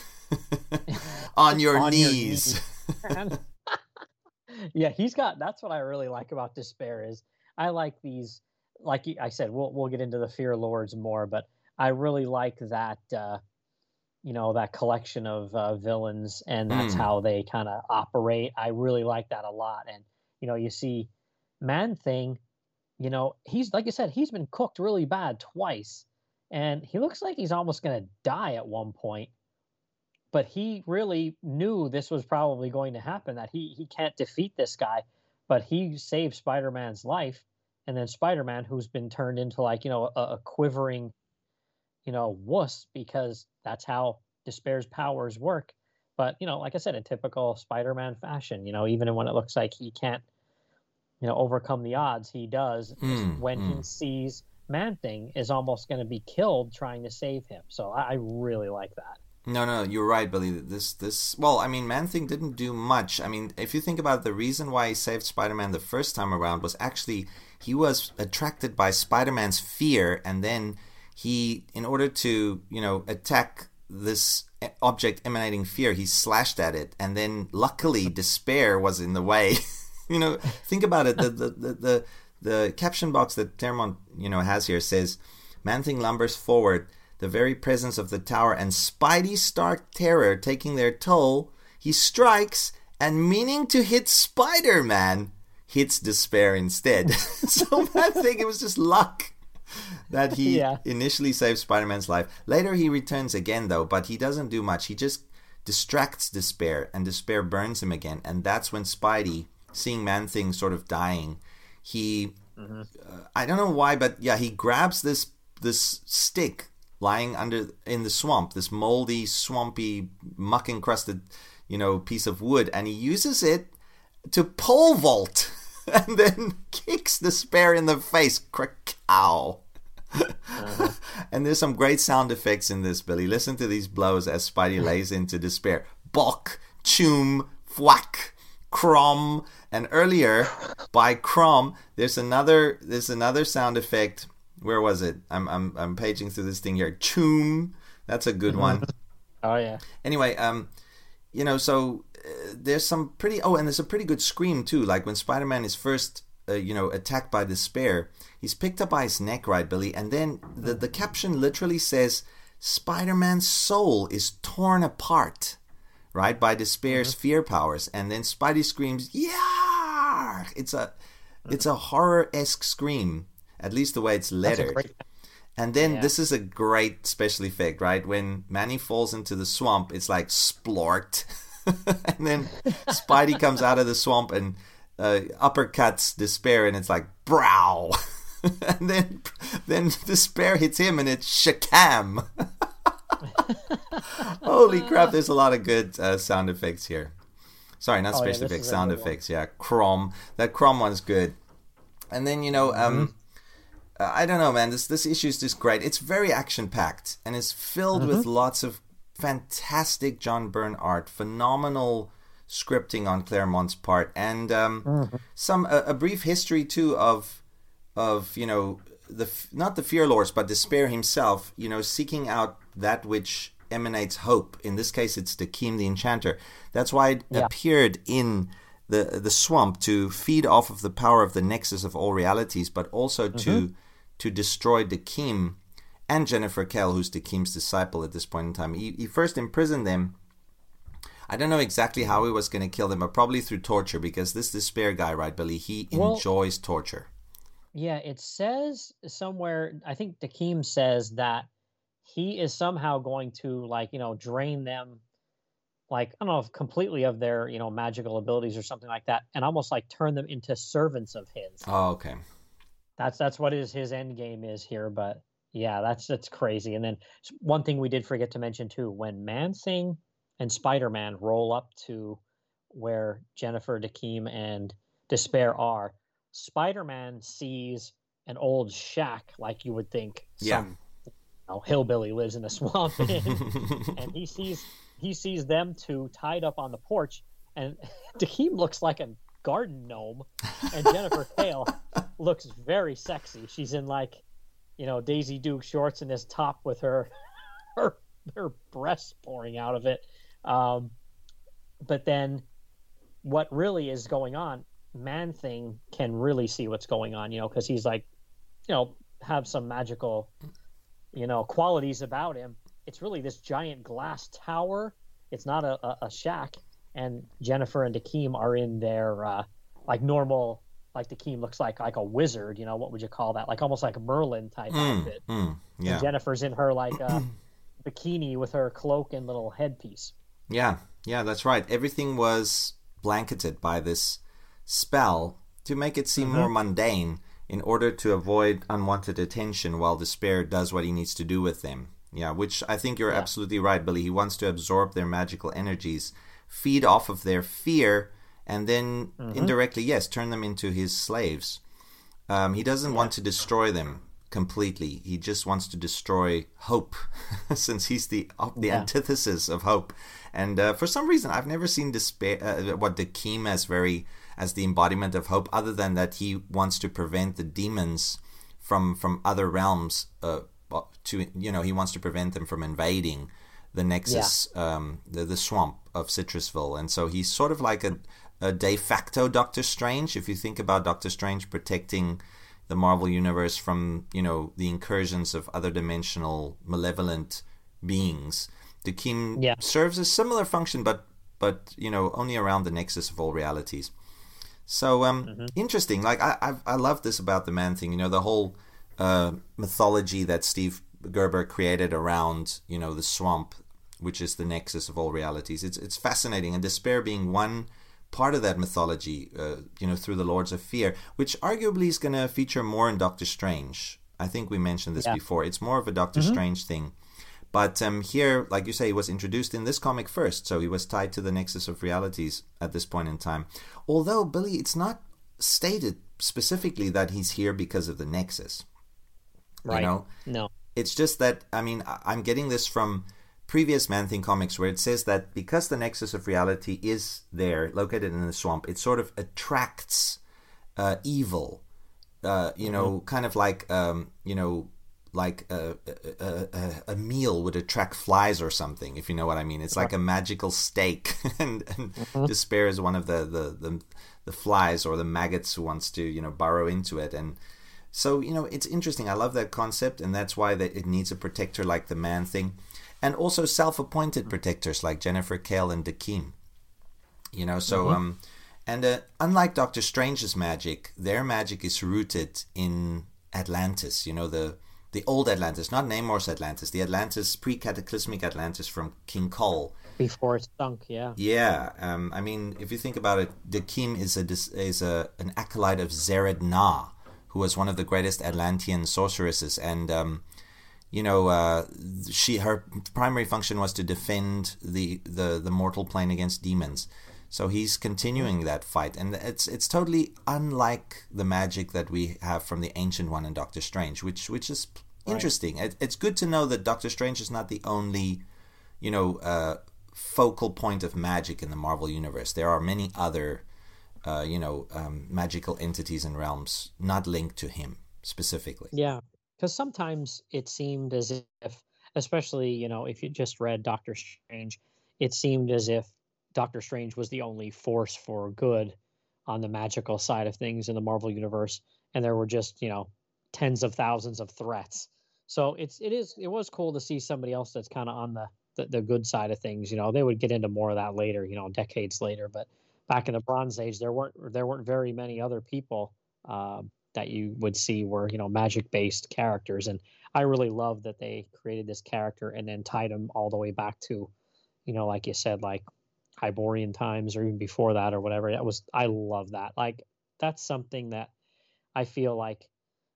On your On knees. Your knees. Yeah, he's got, that's what I really like about Despair is I like these, like I said, we'll we'll get into the Fear Lords more, but I really like that, uh, you know, that collection of uh, villains, and that's mm. how they kind of operate. I really like that a lot. And, you know, you see Man-Thing, you know, he's, like I said, he's been cooked really bad twice, and he looks like he's almost going to die at one point. But he really knew this was probably going to happen, that he, he can't defeat this guy, but he saved Spider-Man's life. And then Spider-Man, who's been turned into like, you know, a, a quivering, you know, wuss, because that's how Despair's powers work. But, you know, like I said, in typical Spider-Man fashion, you know, even when it looks like he can't, you know, overcome the odds, he does. Mm, when mm. he sees Man-Thing is almost going to be killed trying to save him. So I, I really like that. No, no, you're right, Billy. This, this, well, I mean, Man-Thing didn't do much. I mean, if you think about it, the reason why he saved Spider-Man the first time around was actually he was attracted by Spider-Man's fear, and then he, in order to, you know, attack this object emanating fear, he slashed at it, and then luckily Despair was in the way. You know, think about it. The, the, the, the, the caption box that Claremont, you know, has here says, Man-Thing lumbers forward, the very presence of the tower and Spidey Stark terror taking their toll, he strikes, and meaning to hit Spider-Man, hits Despair instead. So Man-Thing, it was just luck that he yeah. initially saved Spider-Man's life. Later he returns again, though, but he doesn't do much. He just distracts Despair, and Despair burns him again. And that's when Spidey, seeing Man-Thing sort of dying, he, mm-hmm. uh, I don't know why, but yeah, he grabs this this stick lying under in the swamp, this moldy, swampy, muck-encrusted, you know, piece of wood, and he uses it to pole vault, and then kicks Despair in the face. Crack-ow. Uh-huh. And there's some great sound effects in this, Billy. Listen to these blows as Spidey lays into Despair. Bok, choom, thwack, crom, and earlier by crom, there's another there's another sound effect. Where was it? I'm I'm I'm paging through this thing here. Choom. That's a good one. Oh yeah. Anyway, um, you know, so uh, there's some pretty. Oh, and there's a pretty good scream too. Like when Spider-Man is first, uh, you know, attacked by Despair, he's picked up by his neck, right, Billy? And then the the caption literally says, "Spider-Man's soul is torn apart," right, by Despair's mm-hmm. fear powers. And then Spidey screams, "Yeah!" It's a mm-hmm. it's a horror-esque scream. At least the way it's lettered. Great... And then yeah. this is a great special effect, right? When Manny falls into the swamp, it's like splort. And then Spidey comes out of the swamp and uh, uppercuts Despair, and it's like brow. And then then Despair hits him, and it's shakam. Holy crap, there's a lot of good uh, sound effects here. Sorry, not special oh, yeah, effects, sound effects. One. Yeah, crom. That crom one's good. And then, you know... um. Mm-hmm. I don't know, man. This this issue is just great. It's very action-packed, and it's filled mm-hmm. with lots of fantastic John Byrne art, phenomenal scripting on Claremont's part, and um, mm-hmm. some a, a brief history too of of you know the not the Fear Lords, but Despair himself. You know, seeking out that which emanates hope. In this case, it's Dakeem the Enchanter. That's why it yeah. appeared in the the swamp, to feed off of the power of the Nexus of all realities, but also mm-hmm. to to destroy Dakeem and Jennifer Kell, who's Dakeem's disciple at this point in time. He, he first imprisoned them. I don't know exactly how he was going to kill them, but probably through torture, because this Despair guy, right, Billy, he well, enjoys torture. Yeah, it says somewhere, I think Dakeem says that he is somehow going to, like, you know, drain them, like, I don't know if completely of their, you know, magical abilities or something like that, and almost like turn them into servants of his. Oh, okay. That's that's what his his end game is here, but Yeah, that's that's crazy. And then s- one thing we did forget to mention too, when Man-Thing and Spider-Man roll up to where Jennifer, Dakeem, and Despair are, Spider-Man sees an old shack like you would think Yeah. some you know, hillbilly lives in a swamp in, and he sees he sees them two tied up on the porch, and Dakeem looks like a garden gnome, and Jennifer Kale looks very sexy. She's in like you know, Daisy Duke shorts and this top with her her her breasts pouring out of it. Um, but then what really is going on, Man-Thing can really see what's going on, you know, because he's like, you know, have some magical, you know, qualities about him. It's really this giant glass tower. It's not a, a, a shack. And Jennifer and Dakeem are in their uh, like normal, like Dakeem looks like like a wizard, you know, what would you call that? Like almost like a Merlin type Mm, outfit. mm, yeah. And Jennifer's in her like uh, bikini with her cloak and little headpiece. Yeah, yeah, that's right. Everything was blanketed by this spell to make it seem more mundane in order to avoid unwanted attention while Despair does what he needs to do with them. Yeah, which I think you're Yeah. absolutely right, Billy. He wants to absorb their magical energies, feed off of their fear, and then indirectly, yes, turn them into his slaves. Um, he doesn't want to destroy them completely. He just wants to destroy hope, since he's the the Yeah. antithesis of hope. And uh, for some reason, I've never seen Despair, uh, what Dakeem as very as the embodiment of hope, other than that he wants to prevent the demons from from other realms. Uh, to you know, he wants to prevent them from invading the Nexus, um, the the swamp of Citrusville, and so he's sort of like a a de facto Doctor Strange. If you think about Doctor Strange protecting the Marvel Universe from, you know, the incursions of other dimensional malevolent beings, Dakeem Yeah. serves a similar function, but but you know, only around the nexus of all realities. So um, interesting. Like I I've, I love this about the Man-Thing. You know, the whole uh, mythology that Steve Gerber created around, you know, the swamp, which is the nexus of all realities. It's it's fascinating, and Despair being one part of that mythology, uh, you know, through the Lords of Fear, which arguably is going to feature more in Doctor Strange. I think we mentioned this Yeah. before. It's more of a Doctor Strange thing. But um, here, like you say, he was introduced in this comic first, so he was tied to the Nexus of Realities at this point in time. Although, Billy, it's not stated specifically that he's here because of the Nexus. Right. You know? No. It's just that, I mean, I- I'm getting this from previous Man-Thing comics where it says that because the Nexus of Reality is there, located in the swamp, it sort of attracts uh, evil. Uh, you know, kind of like, um, you know, like a, a, a, a meal would attract flies or something, if you know what I mean. It's like a magical steak, and, and Despair is one of the, the, the, the flies or the maggots who wants to, you know, burrow into it. And so, you know, it's interesting. I love that concept, and that's why that it needs a protector like the Man-Thing. And also self-appointed protectors like Jennifer Kale and Dakeem. You know, so... um. And uh, unlike Doctor Strange's magic, their magic is rooted in Atlantis. You know, the the old Atlantis, not Namor's Atlantis. The Atlantis, pre-cataclysmic Atlantis from King Cole. Before it stunk, yeah. Yeah, um, I mean, if you think about it, Dakeem is a is a an acolyte of Zered Na, who was one of the greatest Atlantean sorceresses, and um, you know, uh, she her primary function was to defend the, the, the mortal plane against demons. So he's continuing that fight, and it's it's totally unlike the magic that we have from the Ancient One in Doctor Strange, which which is interesting. It, it's good to know that Doctor Strange is not the only, you know, uh, focal point of magic in the Marvel Universe. There are many other, uh, you know, um, magical entities and realms not linked to him specifically. Yeah, because sometimes it seemed as if, especially, you know, if you just read Doctor Strange, it seemed as if Doctor Strange was the only force for good on the magical side of things in the Marvel Universe, and there were just, you know, tens of thousands of threats. So it's it is it was cool to see somebody else that's kind of on the, the the good side of things. You know, they would get into more of that later, you know, decades later. But back in the Bronze Age, there weren't there weren't very many other people uh, that you would see were, you know, magic based characters, and I really love that they created this character and then tied him all the way back to, you know, like you said, like Hyborian times or even before that or whatever. That was I love that. Like that's something that I feel like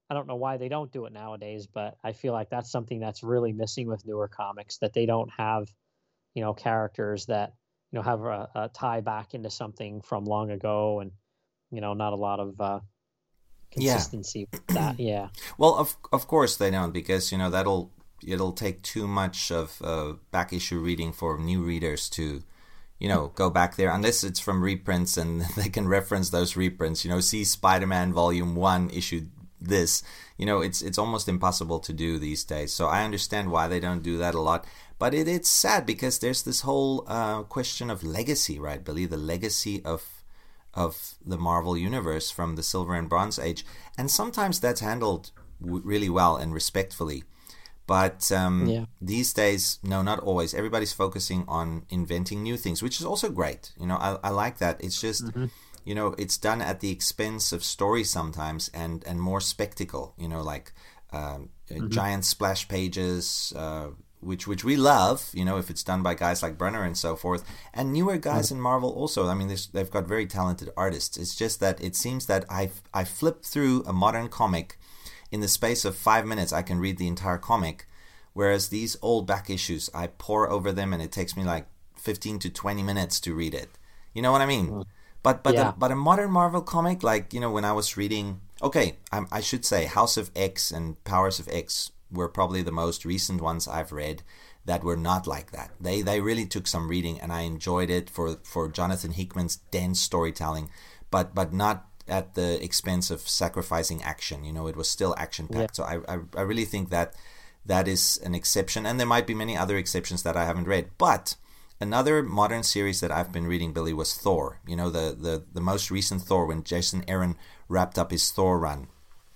I don't know why they don't do it nowadays, but I feel like that's something that's really missing with newer comics, that they don't have, you know, characters that, you know, have a, a tie back into something from long ago, and, you know, not a lot of uh, consistency yeah. with that. Yeah. Well, of of course they don't, because, you know, that'll it'll take too much of uh, back issue reading for new readers to, you know, go back there, unless it's from reprints and they can reference those reprints. You know, see Spider-Man Volume One issue this. You know, it's it's almost impossible to do these days. So I understand why they don't do that a lot. But it, it's sad, because there's this whole uh, question of legacy, right, Billy? The legacy of of the Marvel Universe from the Silver and Bronze Age. And sometimes that's handled w- really well and respectfully. But um, yeah. these days, no, not always. Everybody's focusing on inventing new things, which is also great. You know, I, I like that. It's just, mm-hmm. you know, it's done at the expense of story sometimes, and, and more spectacle, you know, like um, mm-hmm. giant splash pages, uh, which which we love, you know, if it's done by guys like Brunner and so forth. And newer guys mm-hmm. in Marvel also. I mean, they've got very talented artists. It's just that it seems that I I flip through a modern comic in the space of five minutes. I can read the entire comic, whereas these old back issues, I pour over them and it takes me like fifteen to twenty minutes to read it. You know what I mean? Mm-hmm. But but yeah. the, but a modern Marvel comic, like, you know, when I was reading, okay, I, I should say House of X and Powers of X were probably the most recent ones I've read that were not like that. They they really took some reading, and I enjoyed it for, for Jonathan Hickman's dense storytelling, but but not at the expense of sacrificing action. You know, it was still action packed. Yeah. So I, I I really think that that is an exception, and there might be many other exceptions that I haven't read. But another modern series that I've been reading, Billy, was Thor. You know, the the, the most recent Thor, when Jason Aaron wrapped up his Thor run.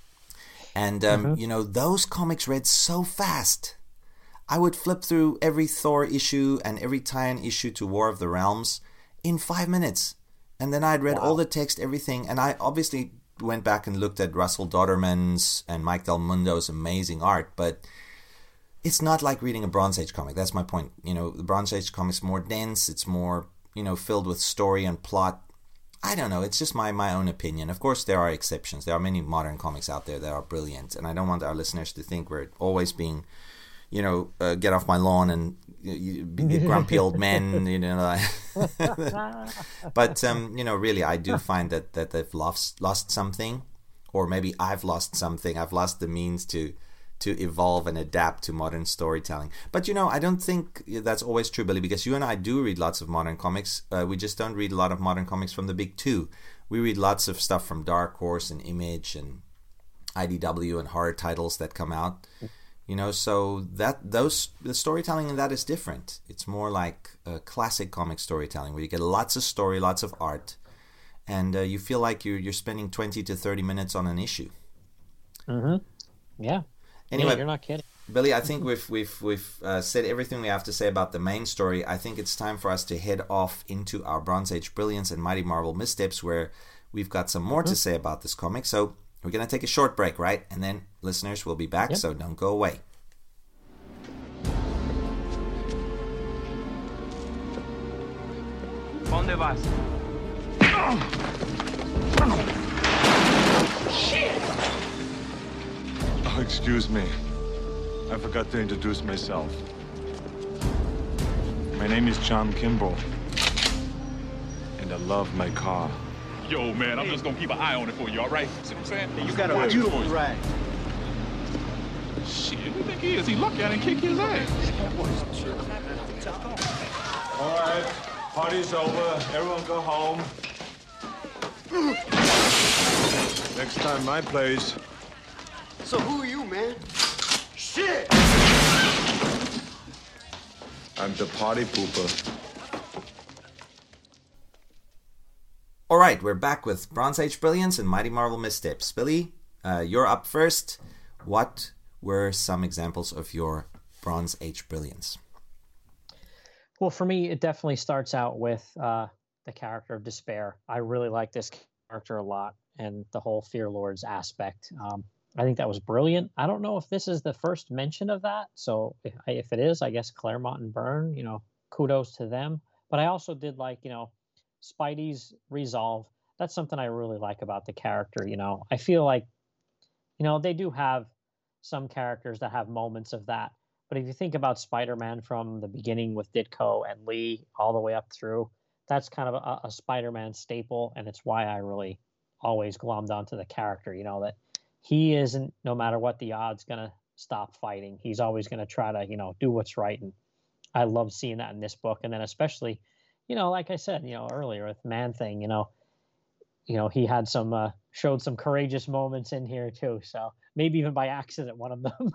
And, um, mm-hmm. you know, those comics read so fast. I would flip through every Thor issue and every tie-in issue to War of the Realms in five minutes. And then I'd read wow. all the text, everything. And I obviously went back and looked at Russell Dodderman's and Mike Del Mundo's amazing art. But it's not like reading a Bronze Age comic. That's my point. You know, the Bronze Age comic is more dense. It's more, you know, filled with story and plot. I don't know. It's just my, my own opinion. Of course, there are exceptions. There are many modern comics out there that are brilliant. And I don't want our listeners to think we're always being, you know, uh, get off my lawn and you, be grumpy old men, you know. But, um, you know, really, I do find that, that they've lost, lost something. Or maybe I've lost something. I've lost the means to... to evolve and adapt to modern storytelling. But, you know, I don't think that's always true, Billy, because you and I do read lots of modern comics. Uh, we just don't read a lot of modern comics from the big two. We read lots of stuff from Dark Horse and Image and I D W and horror titles that come out. You know, so that those the storytelling in that is different. It's more like uh, classic comic storytelling, where you get lots of story, lots of art, and uh, you feel like you're, you're spending twenty to thirty minutes on an issue. Mm-hmm. Yeah. Anyway, yeah, you're not kidding, Billy. I think we've we've we've uh, said everything we have to say about the main story. I think it's time for us to head off into our Bronze Age Brilliance and Mighty Marvel Missteps, where we've got some more mm-hmm. to say about this comic. So we're gonna take a short break, right? And then listeners will be back. Yep. So don't go away. ¿Dónde vas? Shit! Oh, excuse me. I forgot to introduce myself. My name is John Kimball. And I love my car. Yo, man, I'm just gonna keep an eye on it for you, all right? See what I'm saying? You got a beautiful ride. Shit, who think he is? He lucky I didn't kick his ass. All right, party's over. Everyone go home. Next time, my place. So who are you, man? Shit! I'm the party pooper. All right, we're back with Bronze Age Brilliance and Mighty Marvel Missteps. Billy, uh, you're up first. What were some examples of your Bronze Age Brilliance? Well, for me, it definitely starts out with uh, the character of Despair. I really like this character a lot, and the whole Fear Lords aspect. Um, I think that was brilliant. I don't know if this is the first mention of that, so if, if it is, I guess Claremont and Byrne, you know, kudos to them. But I also did like, you know, Spidey's resolve. That's something I really like about the character. You know, I feel like you know, they do have some characters that have moments of that. But if you think about Spider-Man from the beginning with Ditko and Lee all the way up through, that's kind of a, a Spider-Man staple, and it's why I really always glommed onto the character, you know, that he isn't, no matter what the odds, going to stop fighting. He's always going to try to, you know, do what's right. And I love seeing that in this book. And then especially, you know, like I said, you know, earlier with Man-Thing, you know, you know, he had some, uh, showed some courageous moments in here too. So maybe even by accident, one of them.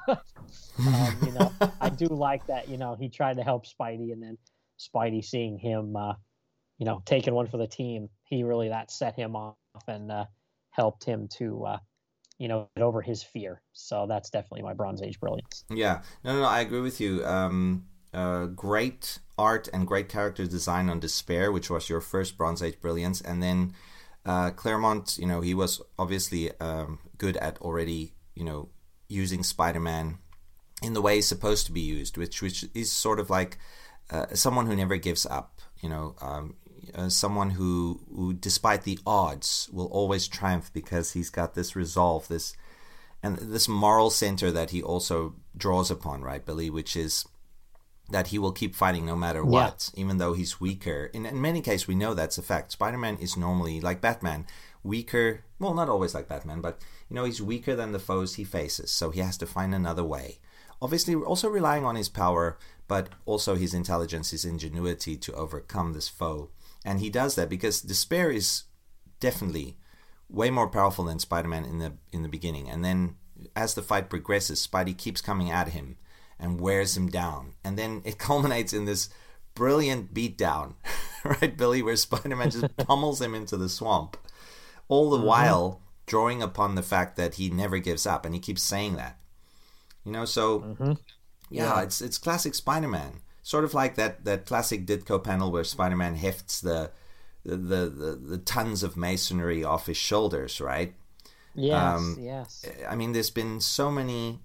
um, you know, I do like that, you know, he tried to help Spidey, and then Spidey seeing him, uh, you know, taking one for the team, he really, that set him off and uh, helped him to, uh, you know, get over his fear. So that's definitely my Bronze Age brilliance. Yeah, no, no, no I agree with you. Um, uh, great art and great character design on Despair, which was your first Bronze Age brilliance. And then uh, Claremont, you know, he was obviously um, good at already, you know, using Spider-Man in the way he's supposed to be used, which which is sort of like uh, someone who never gives up, you know, um, uh, someone who, who, despite the odds, will always triumph because he's got this resolve, this and this moral center that he also draws upon, right, Billy, which is that he will keep fighting no matter what, yeah. even though he's weaker. In, in many cases, we know that's a fact. Spider-Man is normally, like Batman, weaker, well, not always like Batman, but, you know, he's weaker than the foes he faces, so he has to find another way. Obviously, also relying on his power, but also his intelligence, his ingenuity to overcome this foe. And he does that because Despair is definitely way more powerful than Spider-Man in the in the beginning. And then as the fight progresses, Spidey keeps coming at him and wears him down. And then it culminates in this brilliant beatdown, right, Billy, where Spider-Man just pummels him into the swamp. All the mm-hmm. while drawing upon the fact that he never gives up, and he keeps saying that. You know, so mm-hmm. yeah, yeah, it's it's classic Spider-Man. Sort of like that, that classic Ditko panel where Spider-Man hefts the the, the the the tons of masonry off his shoulders, right? Yes, um, yes. I mean, there's been so many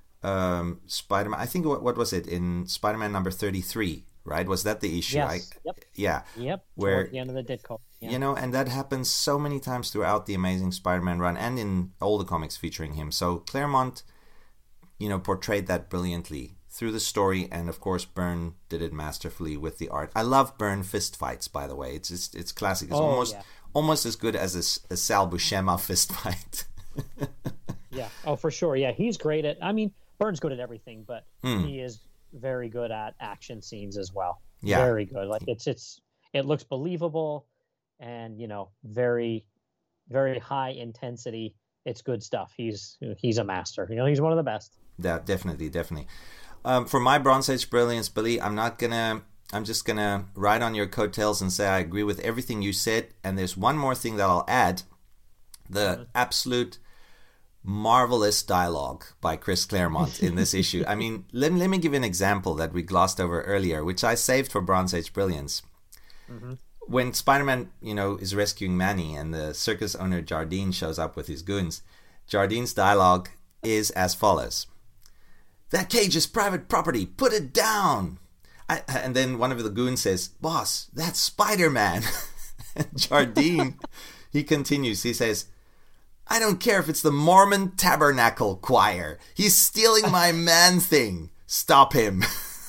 um, Spider-Man. I think what what was it in Spider-Man number thirty-three, right? Was that the issue? Yes. I, yep. Yeah. Yep. Where Toward the end of the Ditko. Yeah. You know, and that happens so many times throughout the Amazing Spider-Man run and in all the comics featuring him. So Claremont, you know, portrayed that brilliantly through the story, and of course Byrne did it masterfully with the art. I love Byrne fist fights, by the way. It's just, it's classic. It's oh, almost yeah. almost as good as a, a Sal Buscema fist fight. Yeah. Oh, for sure. Yeah, he's great at. I mean, Byrne's good at everything, but mm. he is very good at action scenes as well. Yeah. Very good. Like it's it's it looks believable, and you know, very very high intensity. It's good stuff. He's he's a master. You know, he's one of the best. Yeah, definitely, definitely. Um, for my Bronze Age brilliance, Billy, I'm not gonna. I'm just gonna ride on your coattails and say I agree with everything you said. And there's one more thing that I'll add: the mm-hmm. absolute marvelous dialogue by Chris Claremont in this issue. I mean, let, let me give you an example that we glossed over earlier, which I saved for Bronze Age brilliance. Mm-hmm. When Spider-Man, you know, is rescuing Manny and the circus owner Jardine shows up with his goons, Jardine's dialogue is as follows. "That cage is private property. Put it down." I, and then one of the goons says, "Boss, that's Spider-Man." And Jardine, he continues. He says, "I don't care if it's the Mormon Tabernacle Choir. He's stealing my Man-Thing. Stop him."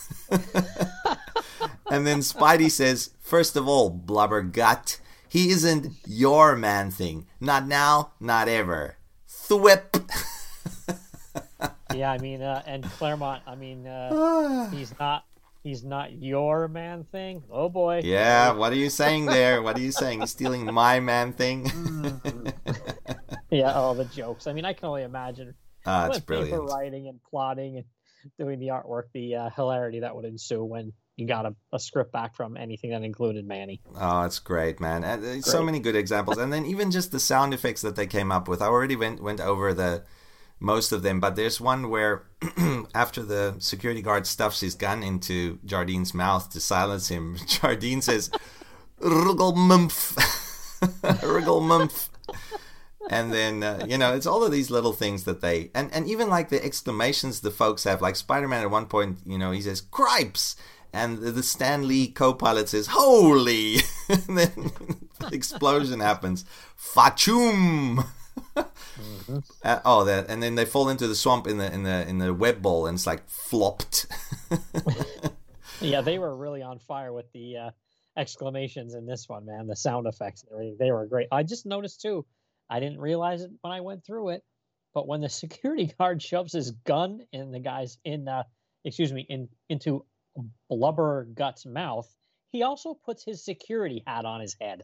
And then Spidey says, "First of all, blubbergut, he isn't your Man-Thing. Not now, not ever. Thwip." Yeah, I mean, uh, and Claremont, I mean, uh, he's not he's not your Man-Thing. Oh, boy. Yeah, what are you saying there? What are you saying? He's stealing my Man-Thing? Yeah, all the jokes. I mean, I can only imagine ah, it's brilliant. Paper writing and plotting and doing the artwork, the uh, hilarity that would ensue when you got a, a script back from anything that included Manny. Oh, it's great, man. And great. So many good examples. And then even just the sound effects that they came up with. I already went went over the most of them, but there's one where after the security guard stuffs his gun into Jardine's mouth to silence him, Jardine says, "Wriggle-mumph." Wriggle-mumph. And then, uh, you know, it's all of these little things that they... And, and even like the exclamations the folks have. Like Spider-Man at one point, you know, he says, "Cripes!" And the, the Stan Lee co-pilot says, "Holy!" And then the explosion happens. "Fachum!" Mm-hmm. Uh, oh, that, and then they fall into the swamp in the in the in the web bowl, and it's like flopped. Yeah, they were really on fire with the uh, exclamations in this one, man. The sound effects and everything, they were great. I just noticed too. I didn't realize it when I went through it, but when the security guard shoves his gun in the guy's in, uh, excuse me, in into Blubber Gut's mouth, he also puts his security hat on his head.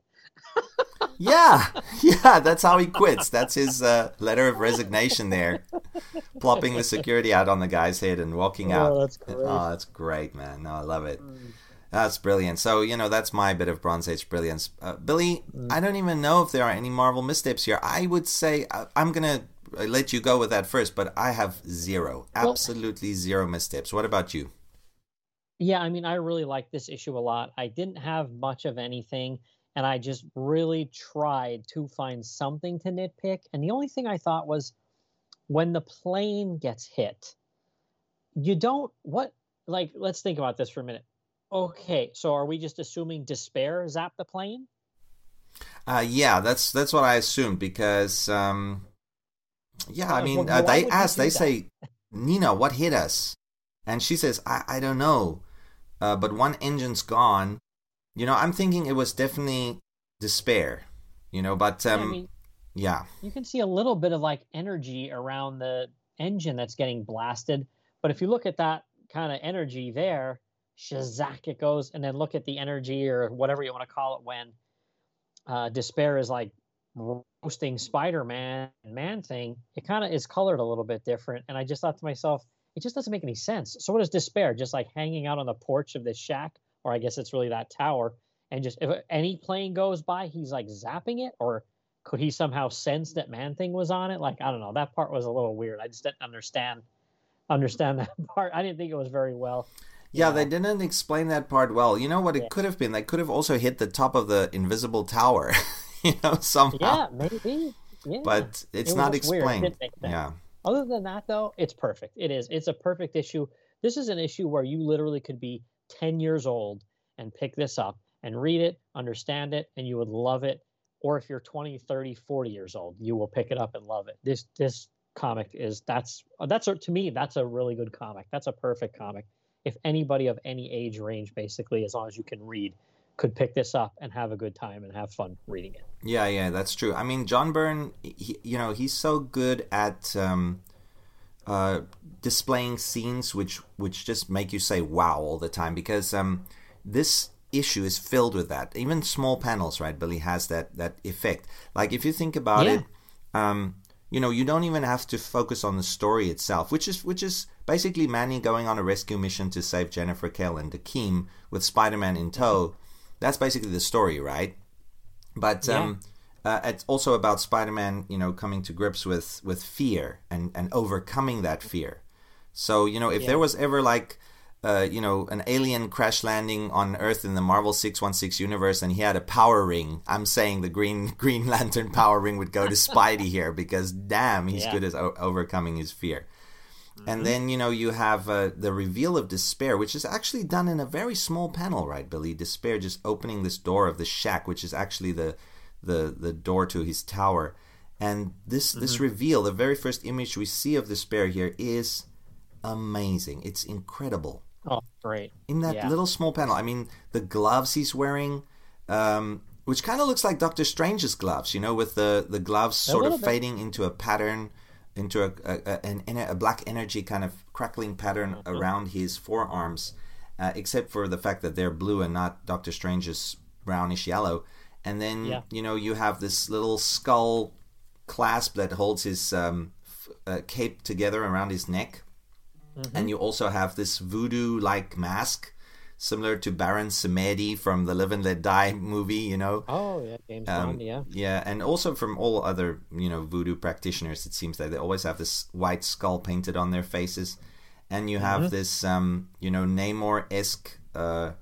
Yeah, yeah, that's how he quits. That's his uh, letter of resignation there. Plopping the security hat on the guy's head and walking out. Oh, that's great. Oh, that's great, man. No, I love it. Mm. That's brilliant. So, you know, that's my bit of Bronze Age brilliance. Uh, Billy, mm. I don't even know if there are any Marvel missteps here. I would say, I, I'm going to let you go with that first, but I have zero. Absolutely well, zero missteps. What about you? Yeah, I mean, I really like this issue a lot. I didn't have much of anything, and I just really tried to find something to nitpick. And the only thing I thought was when the plane gets hit, you don't, what, like, let's think about this for a minute. Okay, so are we just assuming Despair zapped the plane? Uh, yeah, that's that's what I assumed because, um, yeah, I mean, well, uh, they ask, they that? say, Nina, what hit us? And she says, I, I don't know, uh, but one engine's gone. You know, I'm thinking it was definitely Despair, you know, but, um, yeah, I mean, yeah. You can see a little bit of, like, energy around the engine that's getting blasted, but if you look at that kind of energy there, shazak it goes, and then look at the energy or whatever you want to call it when uh, Despair is, like, roasting Spider-Man and Man-Thing. It kind of is colored a little bit different, and I just thought to myself, it just doesn't make any sense. So what is Despair? Just like hanging out on the porch of this shack, or I guess it's really that tower, and just if any plane goes by, he's like zapping it, or could he somehow sense that Man-Thing was on it? Like, I don't know. That part was a little weird. I just didn't understand understand that part. I didn't think it was very well. Yeah, know. They didn't explain that part well. You know what it yeah. could have been? They could have also hit the top of the invisible tower, you know, somehow. Yeah, maybe. Yeah. But it's it not explained. It yeah. Other than that, though, it's perfect. It is. It's a perfect issue. This is an issue where you literally could be ten years old and pick this up and read it, understand it, and you would love it. Or if you're twenty, thirty, forty years old, you will pick it up and love it. This this comic is, that's, that's a, to me, that's a really good comic. That's a perfect comic. If anybody of any age range, basically, as long as you can read, could pick this up and have a good time and have fun reading it. Yeah, yeah, that's true. I mean, John Byrne, he, you know, he's so good at um, uh, displaying scenes which which just make you say wow all the time, because um, this issue is filled with that. Even small panels, right, Billy, has that that effect. Like, if you think about yeah. it, um, you know, you don't even have to focus on the story itself, which is which is basically Manny going on a rescue mission to save Jennifer Kale and Dakeem with Spider-Man in tow. That's basically the story, right? But yeah. um, uh, it's also about Spider-Man, you know, coming to grips with, with fear and, and overcoming that fear. So, you know, if yeah. there was ever like, uh, you know, an alien crash landing on Earth in the Marvel six one six universe and he had a power ring, I'm saying the Green Green Lantern power ring would go to Spidey here, because damn, he's yeah. good at o- overcoming his fear. Mm-hmm. And then, you know, you have uh, the reveal of Despair, which is actually done in a very small panel, right, Billy? Despair just opening this door of the shack, which is actually the the, the door to his tower. And this, mm-hmm. this reveal, the very first image we see of Despair here, is amazing. It's incredible. Oh, great. In that yeah. little small panel. I mean, the gloves he's wearing, um, which kind of looks like Doctor Strange's gloves, you know, with the, the gloves sort of bit. fading into a pattern, into a a, a, a black energy kind of crackling pattern mm-hmm. around his forearms, uh, except for the fact that they're blue and not Doctor Strange's brownish yellow. And then, yeah. you know, you have this little skull clasp that holds his um, f- uh, cape together around his neck. Mm-hmm. And you also have this voodoo-like mask, similar to Baron Samedi from the Live and Let Die movie, you know. Oh, yeah, James um, Bond, yeah. Yeah, and also from all other, you know, voodoo practitioners, it seems that they always have this white skull painted on their faces. And you have mm-hmm. this, um, you know, Namor-esque uh,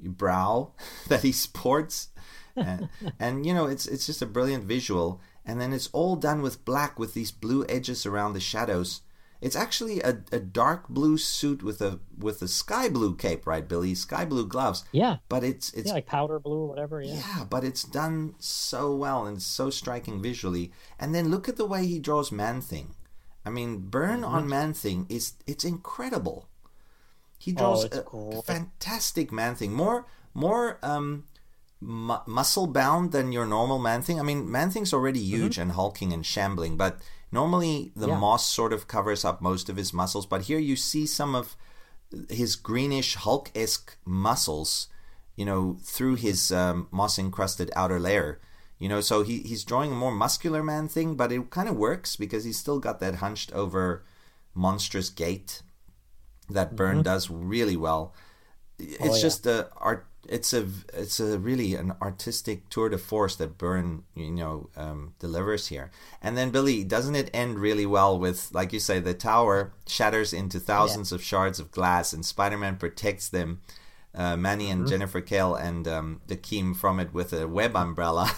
brow that he sports. and, and, you know, it's it's just a brilliant visual. And then it's all done with black with these blue edges around the shadows. It's actually a, a dark blue suit with a with a sky blue cape, right, Billy? Sky blue gloves. Yeah. But it's it's yeah, like powder blue or whatever. Yeah. Yeah, but it's done so well and so striking visually. And then look at the way he draws Man-Thing. I mean, Byrne mm-hmm. on Man-Thing is it's incredible. He draws oh, a, cool. a fantastic Man-Thing. More more um, mu- muscle bound than your normal Man-Thing. I mean, Man-Thing's already huge mm-hmm. and hulking and shambling, but normally the yeah. moss sort of covers up most of his muscles. But here you see some of his greenish Hulk-esque muscles, you know, through his um, moss-encrusted outer layer. You know, so he, he's drawing a more muscular Man-Thing, but it kind of works because he's still got that hunched over monstrous gait that Byrne mm-hmm. does really well. It's oh, yeah. just a art. It's a it's a really an artistic tour de force that Byrne, you know, um, delivers here. And then Billy, doesn't it end really well with, like you say, the tower shatters into thousands yeah. of shards of glass, and Spider-Man protects them, uh, Manny and mm-hmm. Jennifer Kale and um, Dakeem from it with a web umbrella.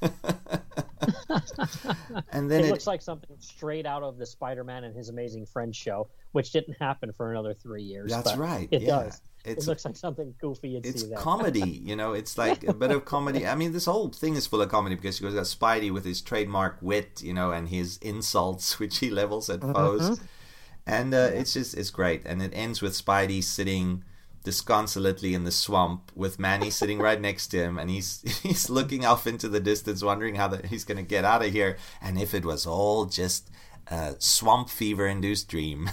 And then it, it looks like something straight out of the Spider-Man and His Amazing Friends show, which didn't happen for another three years. That's but right. It yeah. does. It's, it looks like something goofy you'd it's see there. comedy, you know, it's like a bit of comedy. I mean, this whole thing is full of comedy because you've got Spidey with his trademark wit, you know, and his insults, which he levels at foes. Mm-hmm. And uh, yeah. it's just, it's great. And it ends with Spidey sitting disconsolately in the swamp with Manny sitting right next to him, and he's he's looking off into the distance, wondering how the, he's going to get out of here, and if it was all just a swamp fever induced dream.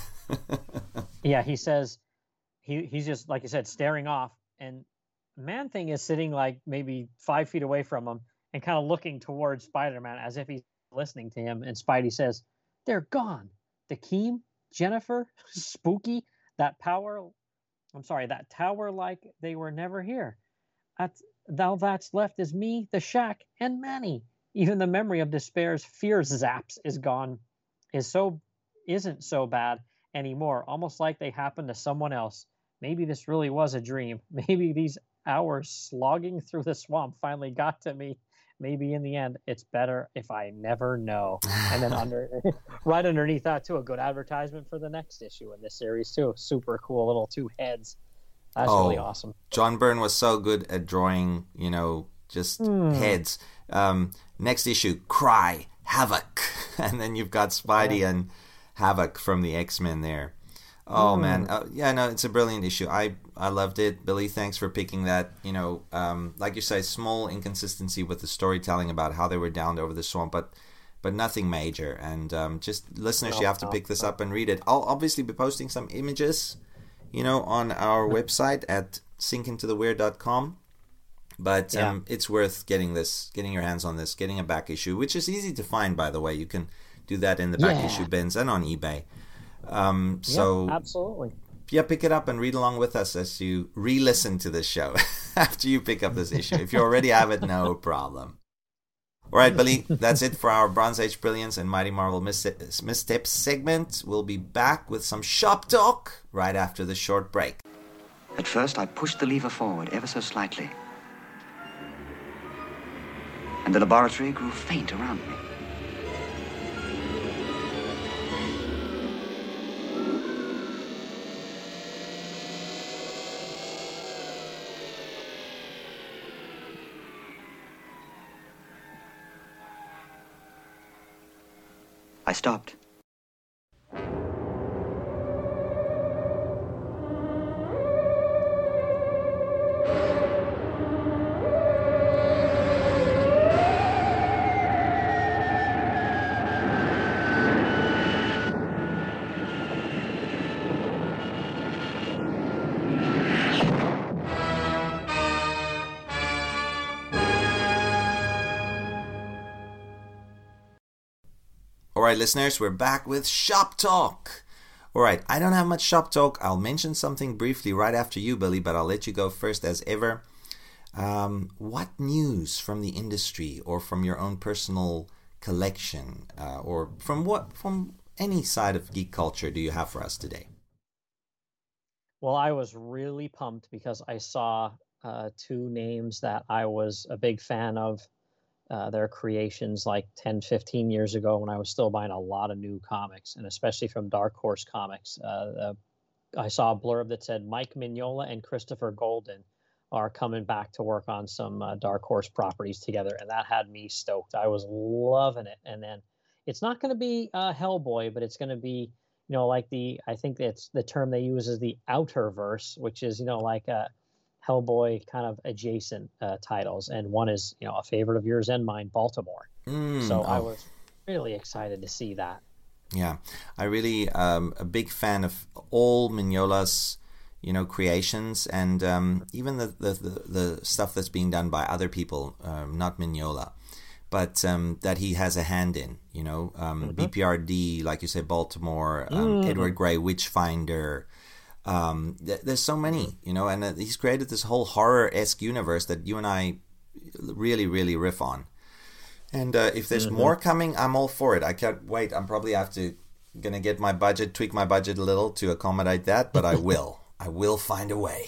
Yeah, he says he he's just, like you said, staring off, and Man-Thing is sitting like maybe five feet away from him and kind of looking towards Spider-Man as if he's listening to him. And Spidey says, "They're gone. Dakeem, Jennifer, Spooky, that power." I'm sorry, that tower like they were never here. That's, now that's left is me, the Shack, and Manny. Even the memory of Despair's fear zaps is gone, is so isn't so bad anymore. Almost like they happened to someone else. Maybe this really was a dream. Maybe these hours slogging through the swamp finally got to me. Maybe in the end, it's better if I never know. And then under, right underneath that, too, a good advertisement for the next issue in this series, too. Super cool little two heads. That's oh, really awesome. John Byrne was so good at drawing, you know, just mm. heads. Um, next issue, Cry, Havoc. And then you've got Spidey yeah. and Havoc from the X-Men there. Oh, mm. man. Uh, yeah, no, it's a brilliant issue. I, I loved it. Billy, thanks for picking that. You know, um, like you say, small inconsistency with the storytelling about how they were downed over the swamp, but but nothing major. And um, just listeners, no, you have to pick this up and read it. I'll obviously be posting some images, you know, on our website at sink into the weird dot com. But um, yeah. it's worth getting this, getting your hands on this, getting a back issue, which is easy to find, by the way. You can do that in the back yeah. issue bins and on eBay. Um, so yeah, absolutely. Yeah, pick it up and read along with us as you re-listen to this show after you pick up this issue. If you already have it, no problem. All right, Billy, that's it for our Bronze Age Brilliance and Mighty Marvel Mis- Missteps segment. We'll be back with some shop talk right after the short break. At first, I pushed the lever forward ever so slightly, and the laboratory grew faint around me. I stopped. All right, listeners, we're back with Shop Talk. All right, I don't have much Shop Talk. I'll mention something briefly right after you, Billy, but I'll let you go first as ever. Um, what news from the industry or from your own personal collection uh, or from what from any side of geek culture do you have for us today? Well, I was really pumped because I saw uh, two names that I was a big fan of uh, their creations like ten, fifteen years ago when I was still buying a lot of new comics, and especially from Dark Horse Comics. Uh, uh, I saw a blurb that said Mike Mignola and Christopher Golden are coming back to work on some uh, Dark Horse properties together, and that had me stoked. I was loving it. And then it's not going to be uh, Hellboy, but it's going to be, you know, like the, I think it's the term they use is the Outerverse, which is, you know, like a Hellboy kind of adjacent uh, titles. And one is, you know, a favorite of yours and mine, Baltimore. Mm, so oh. I was really excited to see that. Yeah, I really um a big fan of all Mignola's, you know, creations, and um, even the, the, the, the stuff that's being done by other people, um, not Mignola, but um, that he has a hand in, you know, um, mm-hmm. B P R D, like you said, Baltimore, um, mm. Edward Gray, Witchfinder. Um, th- there's so many, you know, and uh, he's created this whole horror-esque universe that you and I really, really riff on. And uh, if there's mm-hmm. more coming, I'm all for it. I can't wait. I'm probably have to gonna get my budget, tweak my budget a little to accommodate that, but I will. I will find a way.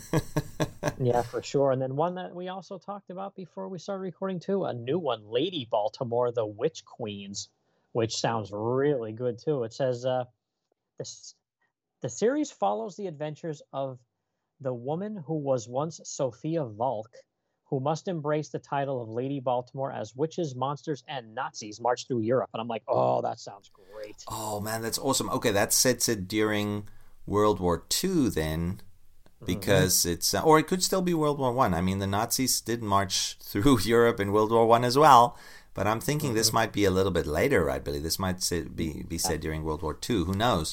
Yeah, for sure. And then one that we also talked about before we started recording too, a new one, Lady Baltimore, The Witch Queens, which sounds really good too. It says uh, this, the series follows the adventures of the woman who was once Sophia Volk, who must embrace the title of Lady Baltimore as witches, monsters, and Nazis march through Europe. And I'm like, oh, that sounds great. Oh, man, that's awesome. Okay, that sets it during World War Two then, because mm-hmm. it's... Uh, or it could still be World War One. I. I mean, the Nazis did march through Europe in World War One as well, but I'm thinking mm-hmm. this might be a little bit later, right, Billy? This might sit, be, be said during World War Two. Who knows?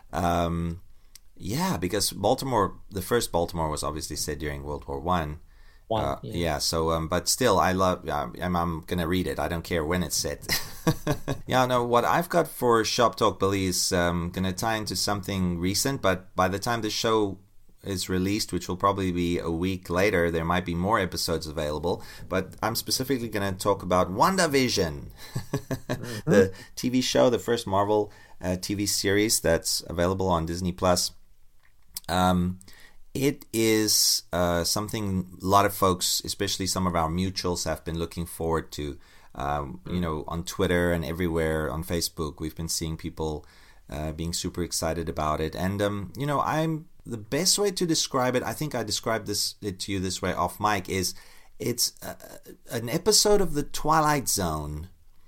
Um, yeah, because Baltimore, the first Baltimore was obviously set during World War One. One, uh, yeah. yeah, so um, but still, I love. Uh, I'm, I'm gonna read it. I don't care when it's set. Yeah, no. What I've got for Shop Talk, Billy, is um, gonna tie into something recent. But by the time the show is released, which will probably be a week later, there might be more episodes available. But I'm specifically gonna talk about WandaVision, mm-hmm. the T V show, the first Marvel uh, T V series that's available on Disney Plus. Um. It is uh, something a lot of folks, especially some of our mutuals, have been looking forward to. Um, you know, on Twitter and everywhere, on Facebook, we've been seeing people uh, being super excited about it. And, um, you know, I'm the best way to describe it, I think I described this it to you this way off mic, is it's uh, an episode of The Twilight Zone,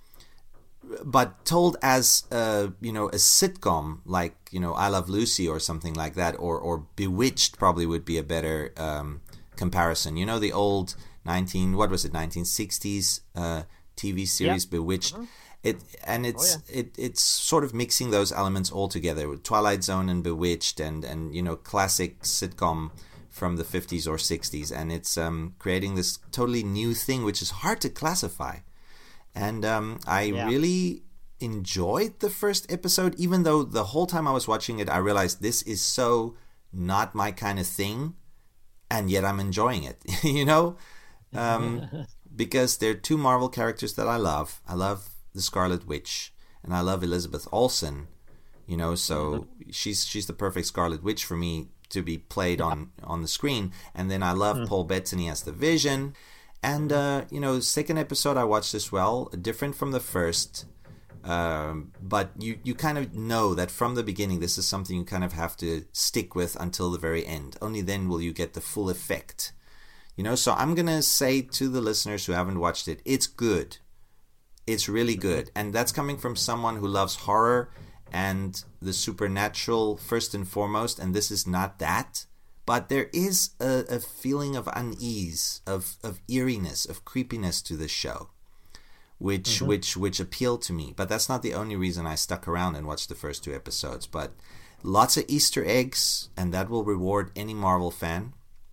but told as uh, you know, a sitcom, like, you know, I Love Lucy or something like that, or or Bewitched probably would be a better um, comparison. You know, the old nineteen what was it nineteen sixties uh, T V series, yep. Bewitched. Uh-huh. It and it's oh, yeah. it it's sort of mixing those elements all together with Twilight Zone and Bewitched, and and you know, classic sitcom from the fifties or sixties, and it's um, creating this totally new thing, which is hard to classify. And um, I yeah. really enjoyed the first episode, even though the whole time I was watching it, I realized this is so not my kind of thing, and yet I'm enjoying it, you know? Um, because there are two Marvel characters that I love. I love the Scarlet Witch, and I love Elizabeth Olsen, you know, so mm-hmm. she's she's the perfect Scarlet Witch for me to be played yeah. on, on the screen. And then I love mm-hmm. Paul Bettany as the Vision. And, uh, you know, second episode I watched as well, different from the first, um, but you, you kind of know that from the beginning this is something you kind of have to stick with until the very end. Only then will you get the full effect. You know, so I'm going to say to the listeners who haven't watched it, it's good. It's really good. And that's coming from someone who loves horror and the supernatural first and foremost, and this is not that. But there is a, a feeling of unease, of, of eeriness, of creepiness to this show, which mm-hmm. which which appealed to me. But that's not the only reason I stuck around and watched the first two episodes. But lots of Easter eggs, and that will reward any Marvel fan.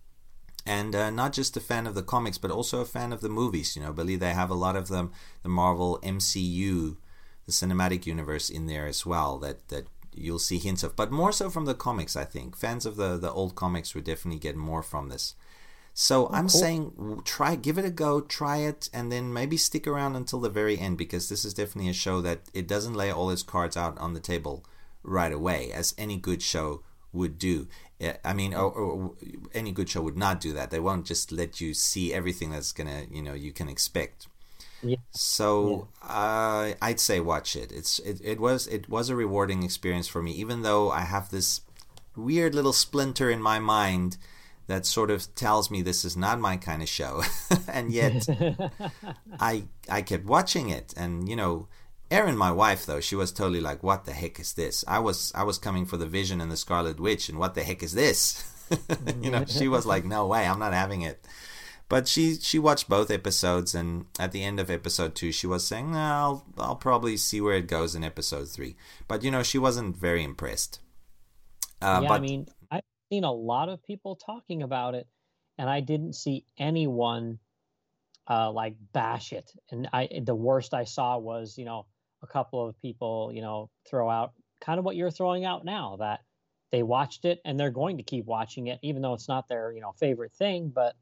And uh, not just a fan of the comics, but also a fan of the movies. You know, I believe they have a lot of them, the Marvel M C U, the cinematic universe in there as well, that that you'll see hints of, but more so from the comics. I think fans of the the old comics would definitely get more from this. So oh, I'm cool. saying try, give it a go, try it, and then maybe stick around until the very end, because this is definitely a show that it doesn't lay all its cards out on the table right away, as any good show would do. I mean, or, or any good show would not do that. They won't just let you see everything that's gonna, you know, you can expect. Yeah. So uh, I'd say watch it. It's it, it was it was a rewarding experience for me, even though I have this weird little splinter in my mind that sort of tells me this is not my kind of show. And yet I I kept watching it. And, you know, Erin, my wife, though, she was totally like, what the heck is this? I was I was coming for the Vision and the Scarlet Witch, and what the heck is this? You know, she was like, no way, I'm not having it. But she she watched both episodes, and at the end of episode two, she was saying, no, I'll, I'll probably see where it goes in episode three. But, you know, she wasn't very impressed. Uh, yeah, but, I mean, I've seen a lot of people talking about it, and I didn't see anyone uh, like bash it. And I the worst I saw was, you know, a couple of people, you know, throw out kind of what you're throwing out now, that they watched it and they're going to keep watching it, even though it's not their, you know, favorite thing, but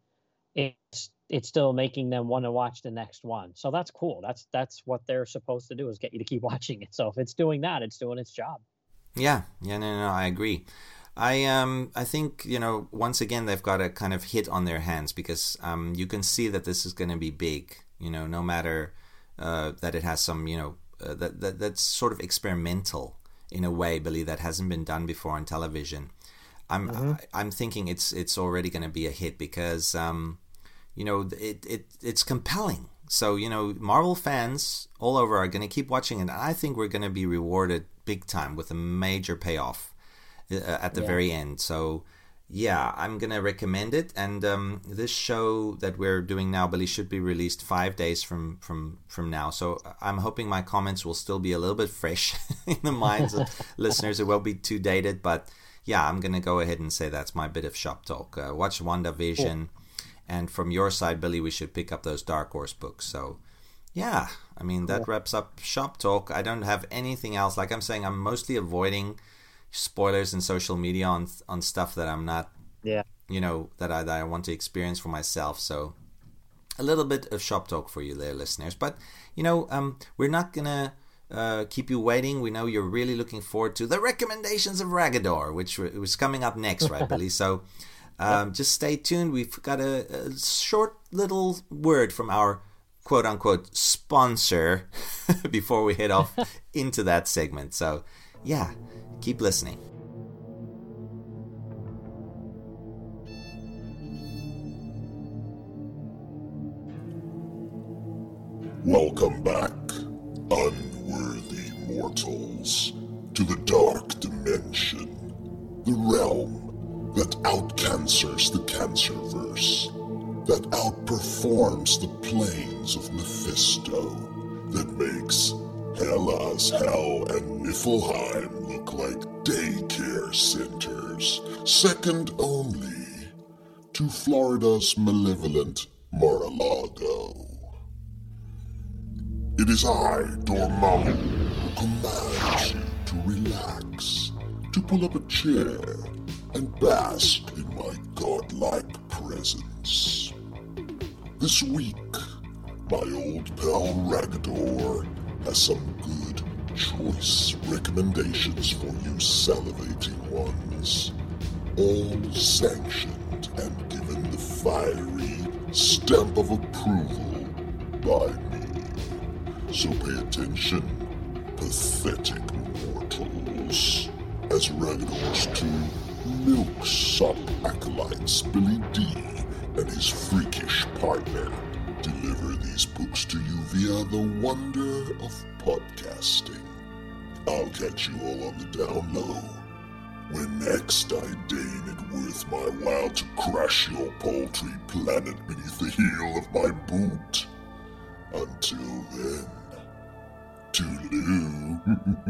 it's it's still making them want to watch the next one. So that's cool. That's that's what they're supposed to do, is get you to keep watching it. So if it's doing that, it's doing its job. Yeah, yeah, no, no, I agree. I um I think, you know, once again they've got a kind of hit on their hands, because um you can see that this is going to be big. You know, no matter uh, that it has some, you know, uh, that, that that's sort of experimental in a way, Billy, that hasn't been done before on television. I'm mm-hmm. I, I'm thinking it's it's already going to be a hit, because um, you know, it it it's compelling. So, you know, Marvel fans all over are going to keep watching it, and I think we're going to be rewarded big time with a major payoff uh, at the yeah. very end. So, yeah, I'm going to recommend it. And um, this show that we're doing now, Billy, should be released five days from from from now. So I'm hoping my comments will still be a little bit fresh in the minds of listeners. It won't be too dated, but yeah, I'm going to go ahead and say that's my bit of shop talk. Uh, watch WandaVision. Cool. And from your side, Billy, we should pick up those Dark Horse books. So, yeah, I mean, that cool. wraps up shop talk. I don't have anything else. Like I'm saying, I'm mostly avoiding spoilers in social media on on stuff that I'm not, yeah, you know, that I, that I want to experience for myself. So, a little bit of shop talk for you there, listeners. But, you know, um, we're not going to Uh, keep you waiting. We know you're really looking forward to the recommendations of Ragador, which was coming up next, right, Billy? So um, just stay tuned. We've got a, a short little word from our quote-unquote sponsor before we head off into that segment. So, yeah, keep listening. Welcome back, unworthy mortals, to the dark dimension, the realm that outcancers the Cancerverse, that outperforms the planes of Mephisto, that makes Hela's Hell and Niflheim look like daycare centers, second only to Florida's malevolent Mar-a-Lago. It is I, Dormammu, who commands you to relax, to pull up a chair, and bask in my godlike presence. This week, my old pal Ragador has some good, choice recommendations for you salivating ones, all sanctioned and given the fiery stamp of approval by me. So pay attention, pathetic mortals, as Ragador's two milksop acolytes, Billy D and his freakish partner, deliver these books to you via the wonder of podcasting. I'll catch you all on the down low, when next I deign it worth my while to crash your paltry planet beneath the heel of my boot. Until then, toodaloo.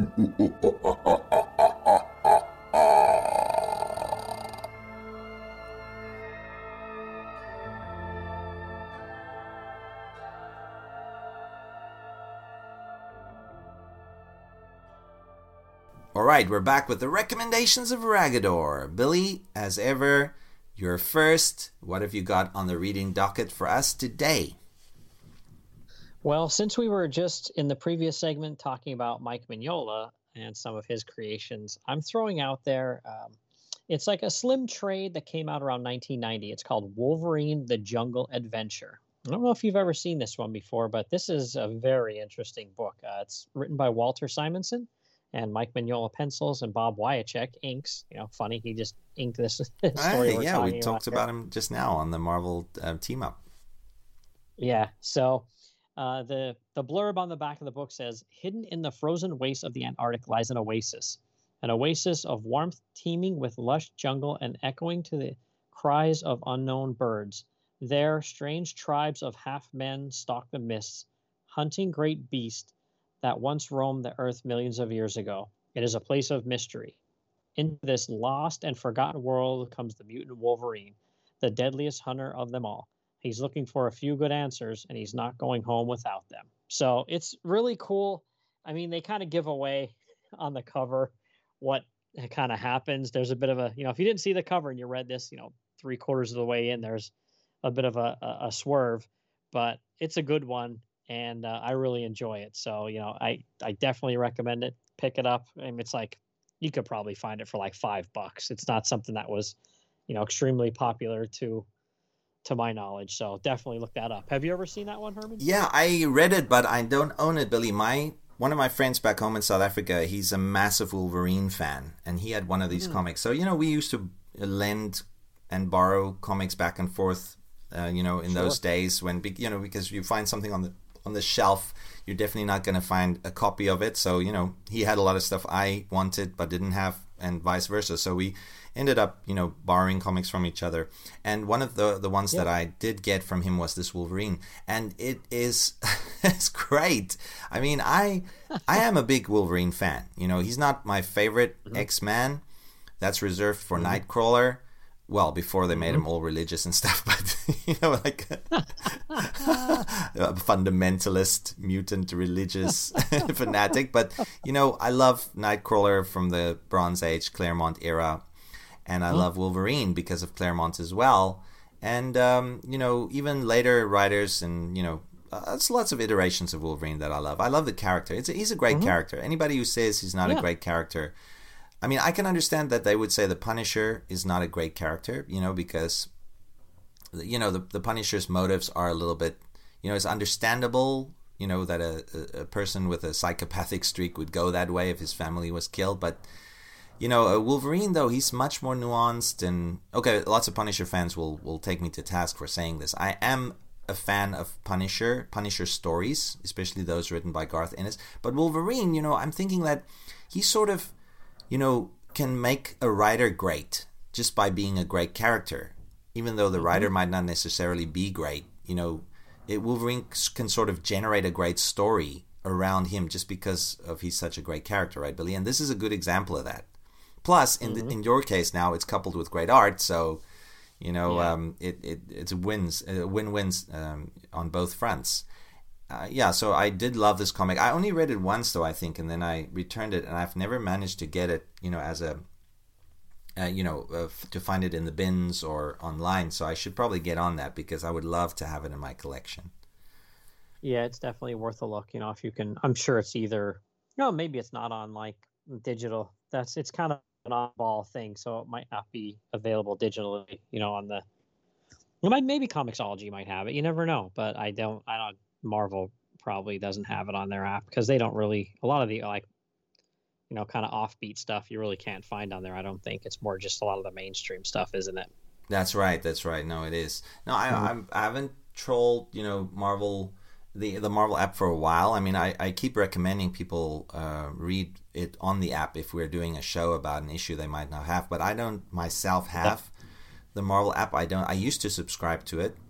All right, we're back with the recommendations of Ragador. Billy, as ever, you're first. What have you got on the reading docket for us today? Well, since we were just in the previous segment talking about Mike Mignola and some of his creations, I'm throwing out there, um, it's like a slim trade that came out around nineteen ninety. It's called Wolverine the Jungle Adventure. I don't know if you've ever seen this one before, but this is a very interesting book. Uh, it's written by Walter Simonson and Mike Mignola pencils and Bob Wyacek inks. You know, funny, he just inked this story. Hey, we're yeah, we talking talked about, about him just now on the Marvel uh, team up. Yeah, so uh, the the blurb on the back of the book says, "Hidden in the frozen wastes of the Antarctic lies an oasis, an oasis of warmth teeming with lush jungle and echoing to the cries of unknown birds. There, strange tribes of half-men stalk the mists, hunting great beasts that once roamed the earth millions of years ago. It is a place of mystery. Into this lost and forgotten world comes the mutant Wolverine, the deadliest hunter of them all. He's looking for a few good answers, and he's not going home without them." So it's really cool. I mean, they kind of give away on the cover what kind of happens. There's a bit of a, you know, if you didn't see the cover and you read this, you know, three quarters of the way in, there's a bit of a, a, a swerve, but it's a good one, and uh, I really enjoy it. So, you know, I, I definitely recommend it. Pick it up. I mean, it's like, you could probably find it for like five bucks. It's not something that was, you know, extremely popular to, to my knowledge. So definitely look that up. Have you ever seen that one, Herman? Yeah, I read it, but I don't own it, Billy. My One of my friends back home in South Africa, he's a massive Wolverine fan, and he had one of these mm. comics. So, you know, we used to lend and borrow comics back and forth, uh, you know, in sure. those days when, you know, because you find something on the on the shelf, you're definitely not going to find a copy of it. So, you know, he had a lot of stuff I wanted but didn't have, and vice versa. So we ended up, you know, borrowing comics from each other. And one of the the ones yeah. that I did get from him was this Wolverine, and it is it's great. I mean, I I am a big Wolverine fan. You know, he's not my favorite mm-hmm. X-Man. That's reserved for mm-hmm. Nightcrawler. Well, before they made mm-hmm. him all religious and stuff, but, you know, like a fundamentalist, mutant, religious fanatic. But, you know, I love Nightcrawler from the Bronze Age, Claremont era, and I mm-hmm. love Wolverine because of Claremont as well. And, um, you know, even later writers and, you know, uh, there's lots of iterations of Wolverine that I love. I love the character. It's a, he's a great mm-hmm. character. Anybody who says he's not yeah. a great character, I mean, I can understand that they would say the Punisher is not a great character, you know, because, you know, the, the Punisher's motives are a little bit, you know, it's understandable, you know, that a, a person with a psychopathic streak would go that way if his family was killed. But, you know, a Wolverine, though, he's much more nuanced. And, okay, lots of Punisher fans will, will take me to task for saying this. I am a fan of Punisher, Punisher stories, especially those written by Garth Ennis. But Wolverine, you know, I'm thinking that he's sort of, you know, can make a writer great just by being a great character. Even though the mm-hmm. writer might not necessarily be great, you know, it, Wolverine can sort of generate a great story around him just because of he's such a great character, right, Billy? And this is a good example of that. Plus, in mm-hmm. the, in your case now, it's coupled with great art, so, you know, yeah. um, it, it it's wins, uh, win-wins um, on both fronts. Uh, yeah, so I did love this comic. I only read it once, though, I think, and then I returned it, and I've never managed to get it, you know, as a, uh, you know, uh, f- to find it in the bins or online. So I should probably get on that because I would love to have it in my collection. Yeah, it's definitely worth a look. You know, if you can, I'm sure it's either, you know, maybe it's not on like digital. That's it's kind of an oddball thing, so it might not be available digitally. You know, on the, you might maybe Comixology might have it. You never know, but I don't. I don't. Marvel probably doesn't have it on their app because they don't really, a lot of the like, you know, kind of offbeat stuff you really can't find on there. I don't think it's more just a lot of the mainstream stuff, isn't it? That's right. That's right. No, it is. No, I, mm-hmm. I, I haven't trolled, you know, Marvel, the the Marvel app for a while. I mean, I, I keep recommending people uh, read it on the app if we're doing a show about an issue they might not have, but I don't myself have yeah. the Marvel app. I don't. I used to subscribe to it.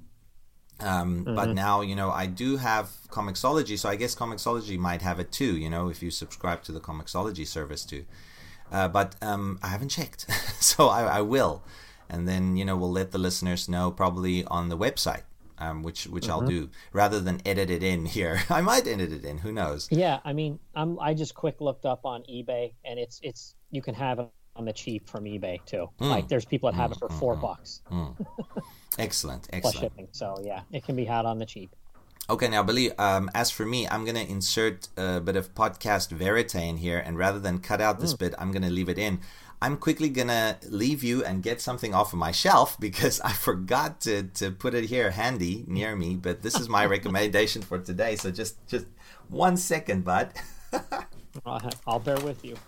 Um, mm-hmm. But now, you know, I do have Comixology, so I guess Comixology might have it too, you know, if you subscribe to the Comixology service too. Uh, but um, I haven't checked, so I, I will. And then, you know, we'll let the listeners know probably on the website, um, which which mm-hmm. I'll do, rather than edit it in here. I might edit it in, who knows? Yeah, I mean, I'm, I just quick looked up on eBay, and it's it's you can have it on the cheap from eBay too. Mm. Like, there's people that have mm, it for four mm, bucks. Mm. Excellent, excellent. Plus shipping, so yeah, it can be had on the cheap. Okay, now, Billy, um, as for me, I'm going to insert a bit of podcast verite in here, and rather than cut out this mm. bit, I'm going to leave it in. I'm quickly going to leave you and get something off of my shelf because I forgot to, to put it here handy near me, but this is my recommendation for today, so just, just one second, bud. I'll bear with you.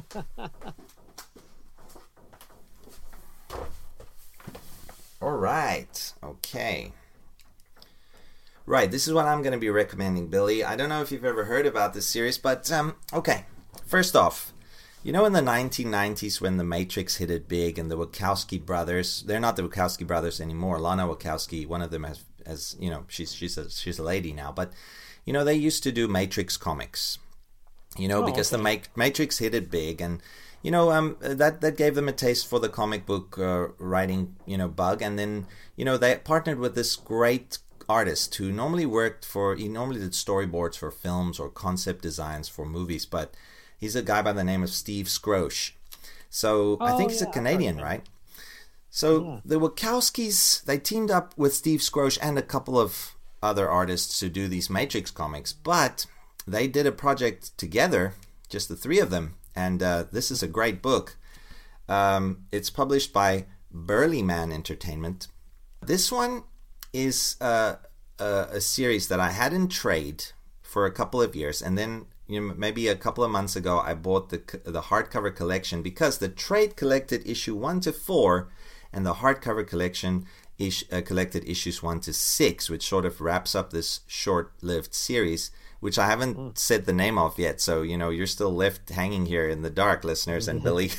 All right, okay. Right, this is what I'm going to be recommending, Billy. I don't know if you've ever heard about this series, but, um, okay. First off, you know in the nineteen nineties when The Matrix hit it big and the Wachowski brothers, they're not the Wachowski brothers anymore, Lana Wachowski, one of them has, has you know, she's she's a, she's a lady now, but, you know, they used to do Matrix comics, you know, oh, because okay. the Ma- Matrix hit it big, and, you know, um, that, that gave them a taste for the comic book uh, writing, you know, bug, and then, you know, they partnered with this great artist who normally worked for, he normally did storyboards for films or concept designs for movies, but he's a guy by the name of Steve Skroce. So oh, I think he's yeah, a Canadian, right? So yeah. the Wachowskis, they teamed up with Steve Skroce and a couple of other artists to do these Matrix comics, but they did a project together, just the three of them, and uh, this is a great book. Um, it's published by Burly Man Entertainment. This one is uh, a, a series that I had in trade for a couple of years, and then you know, maybe a couple of months ago I bought the the hardcover collection because the trade collected issue one to four, and the hardcover collection is, uh, collected issues one to six, which sort of wraps up this short-lived series, which I haven't mm. said the name of yet. So you know you're still left hanging here in the dark, listeners and Billy.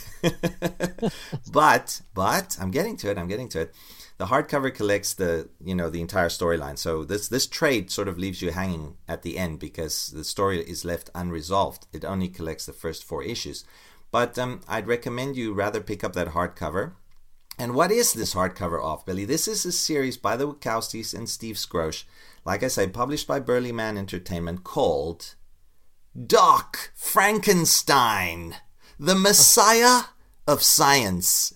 but but I'm getting to it. I'm getting to it. The hardcover collects the, you know, the entire storyline. So this this trade sort of leaves you hanging at the end because the story is left unresolved. It only collects the first four issues. But um, I'd recommend you rather pick up that hardcover. And what is this hardcover of, Billy? This is a series by the Wachowskis and Steve Skroce, like I say, published by Burly Man Entertainment, called Doc Frankenstein, the Messiah of Science.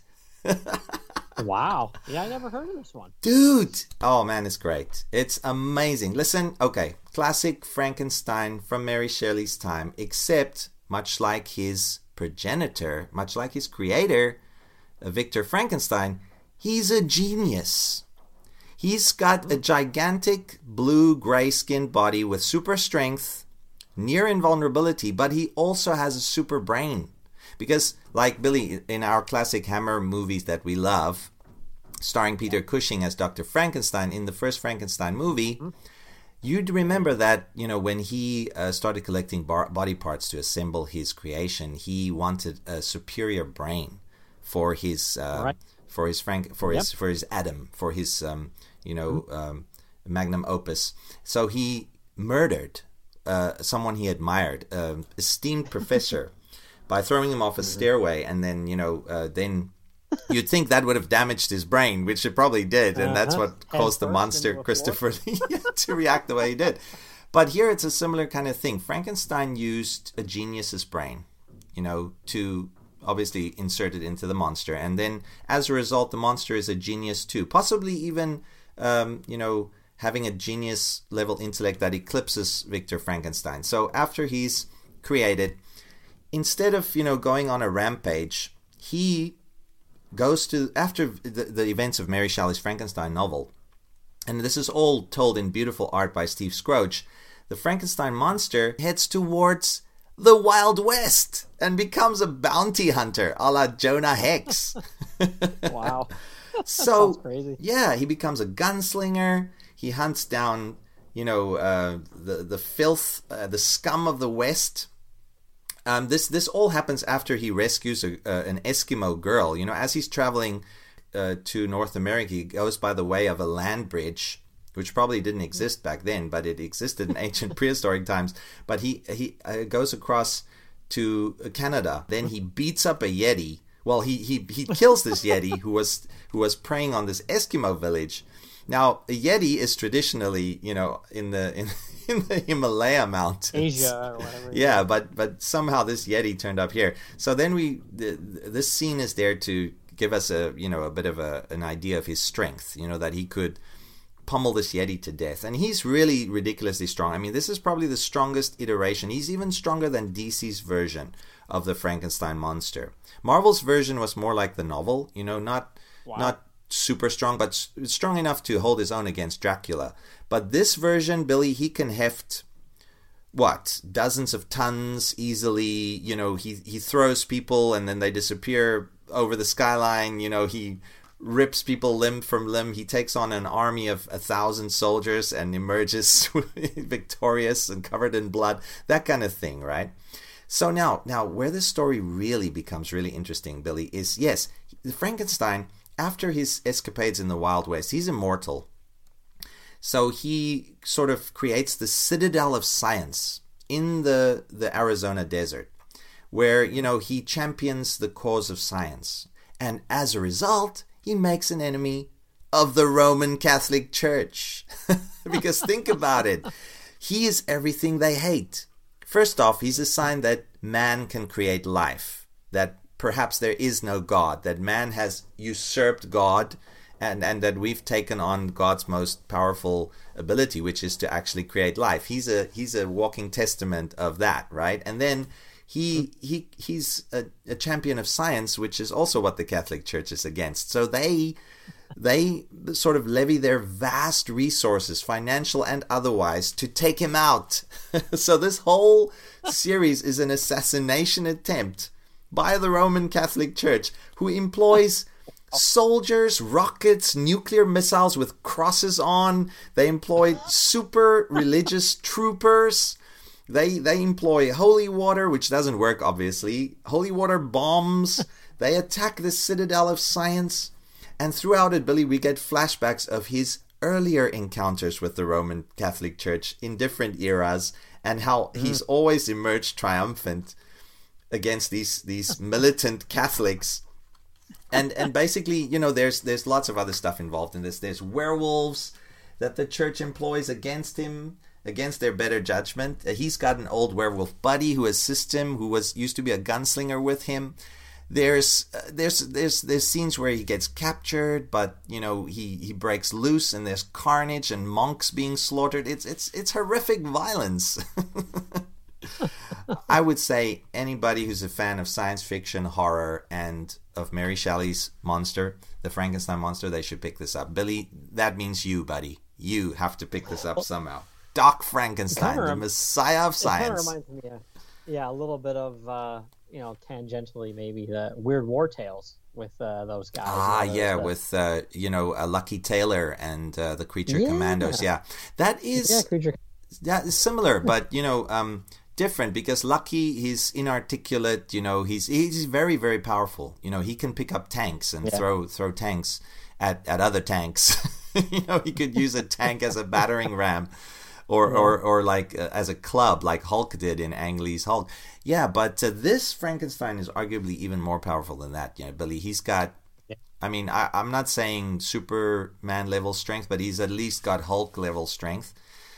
Wow. Yeah, I never heard of this one. Dude! Oh, man, it's great. It's amazing. Listen, okay, classic Frankenstein from Mary Shelley's time, except much like his progenitor, much like his creator, Victor Frankenstein, he's a genius. He's got a gigantic blue gray-skinned body with super strength, near invulnerability, but he also has a super brain. Because, like Billy, in our classic Hammer movies that we love, starring Peter Cushing as Doctor Frankenstein, in the first Frankenstein movie, mm-hmm. you'd remember that, you know, when he uh, started collecting bar- body parts to assemble his creation, he wanted a superior brain for his uh, right. for his Frank for yep. his for his Adam, for his um, you know mm-hmm. um, magnum opus. So he murdered uh, someone he admired, uh, esteemed professor. By throwing him off a stairway, and then, you know, uh, then you'd think that would have damaged his brain, which it probably did, and uh-huh. that's what caused the monster, Christopher Lee, to react the way he did. But here it's a similar kind of thing. Frankenstein used a genius's brain, you know, to obviously insert it into the monster, and then as a result, the monster is a genius too, possibly even, um, you know, having a genius-level intellect that eclipses Victor Frankenstein. So after he's created, instead of, you know, going on a rampage, he goes to, after the, the events of Mary Shelley's Frankenstein novel, and this is all told in beautiful art by Steve Skroce, the Frankenstein monster heads towards the Wild West and becomes a bounty hunter a la Jonah Hex. Wow. So, sounds crazy. Yeah, he becomes a gunslinger. He hunts down, you know, uh, the, the filth, uh, the scum of the West. Um, this this all happens after he rescues a, uh, an Eskimo girl. You know, as he's traveling uh, to North America, he goes by the way of a land bridge, which probably didn't exist back then, but it existed in ancient prehistoric times. But he he uh, goes across to Canada. Then he beats up a Yeti. Well, he he he kills this Yeti who was who was preying on this Eskimo village. Now, a Yeti is traditionally, you know, in the in, in the Himalaya mountains, Asia or whatever. Yeah, but but somehow this Yeti turned up here. So then we the, this scene is there to give us a you know a bit of a an idea of his strength. You know that he could pummel this Yeti to death. And he's really ridiculously strong. I mean, this is probably the strongest iteration. He's even stronger than D C's version of the Frankenstein monster. Marvel's version was more like the novel, you know, not wow. not super strong, but strong enough to hold his own against Dracula. But this version, Billy, he can heft, what, dozens of tons easily. You know, he, he throws people and then they disappear over the skyline. You know, he rips people limb from limb. He takes on an army of a thousand soldiers and emerges victorious and covered in blood. That kind of thing, right? So now, now where this story really becomes really interesting, Billy, is, yes, Frankenstein, after his escapades in the Wild West, he's immortal. So he sort of creates the citadel of science in the, the Arizona desert, where, you know, he champions the cause of science. And as a result, he makes an enemy of the Roman Catholic Church. Because think about it. He is everything they hate. First off, he's a sign that man can create life, that perhaps there is no God, that man has usurped God, and, and that we've taken on God's most powerful ability, which is to actually create life. He's a he's a walking testament of that, right? And then he he he's a, a champion of science, which is also what the Catholic Church is against. So they they sort of levy their vast resources, financial and otherwise, to take him out. So this whole series is an assassination attempt by the Roman Catholic Church, who employs soldiers, rockets, nuclear missiles with crosses on. They employ super religious troopers. They they employ holy water, which doesn't work, obviously. Holy water bombs. They attack the citadel of science. And throughout it, Billy, we get flashbacks of his earlier encounters with the Roman Catholic Church in different eras, and how mm. he's always emerged triumphant against these these militant Catholics. And and basically, you know, there's there's lots of other stuff involved in this. There's werewolves that the church employs against him, against their better judgment. Uh, he's got an old werewolf buddy who assists him, who was used to be a gunslinger with him. There's uh, there's there's there's scenes where he gets captured, but you know he, he breaks loose, and there's carnage and monks being slaughtered. It's it's it's horrific violence. I would say anybody who's a fan of science fiction, horror, and of Mary Shelley's monster, the Frankenstein monster, they should pick this up. Billy, that means you, buddy. You have to pick this up somehow. Doc Frankenstein, the Messiah of science. It kind of reminds me, of, yeah, a little bit of, uh, you know, tangentially maybe the Weird War Tales with uh, those guys. Ah, you know, yeah, the... with, uh, you know, uh, Lucky Taylor and uh, the Creature yeah. Commandos. Yeah, that is yeah, creature... yeah, similar, but, you know, um, different, because Lucky, he's inarticulate, you know, he's he's very, very powerful. You know, he can pick up tanks and yeah. throw throw tanks at, at other tanks. You know, he could use a tank as a battering ram. Or, yeah. or, or like uh, as a club, like Hulk did in Ang Lee's Hulk. Yeah, but uh, this Frankenstein is arguably even more powerful than that. You know, Billy, he's got, yeah. I mean, I, I'm not saying Superman level strength, but he's at least got Hulk level strength.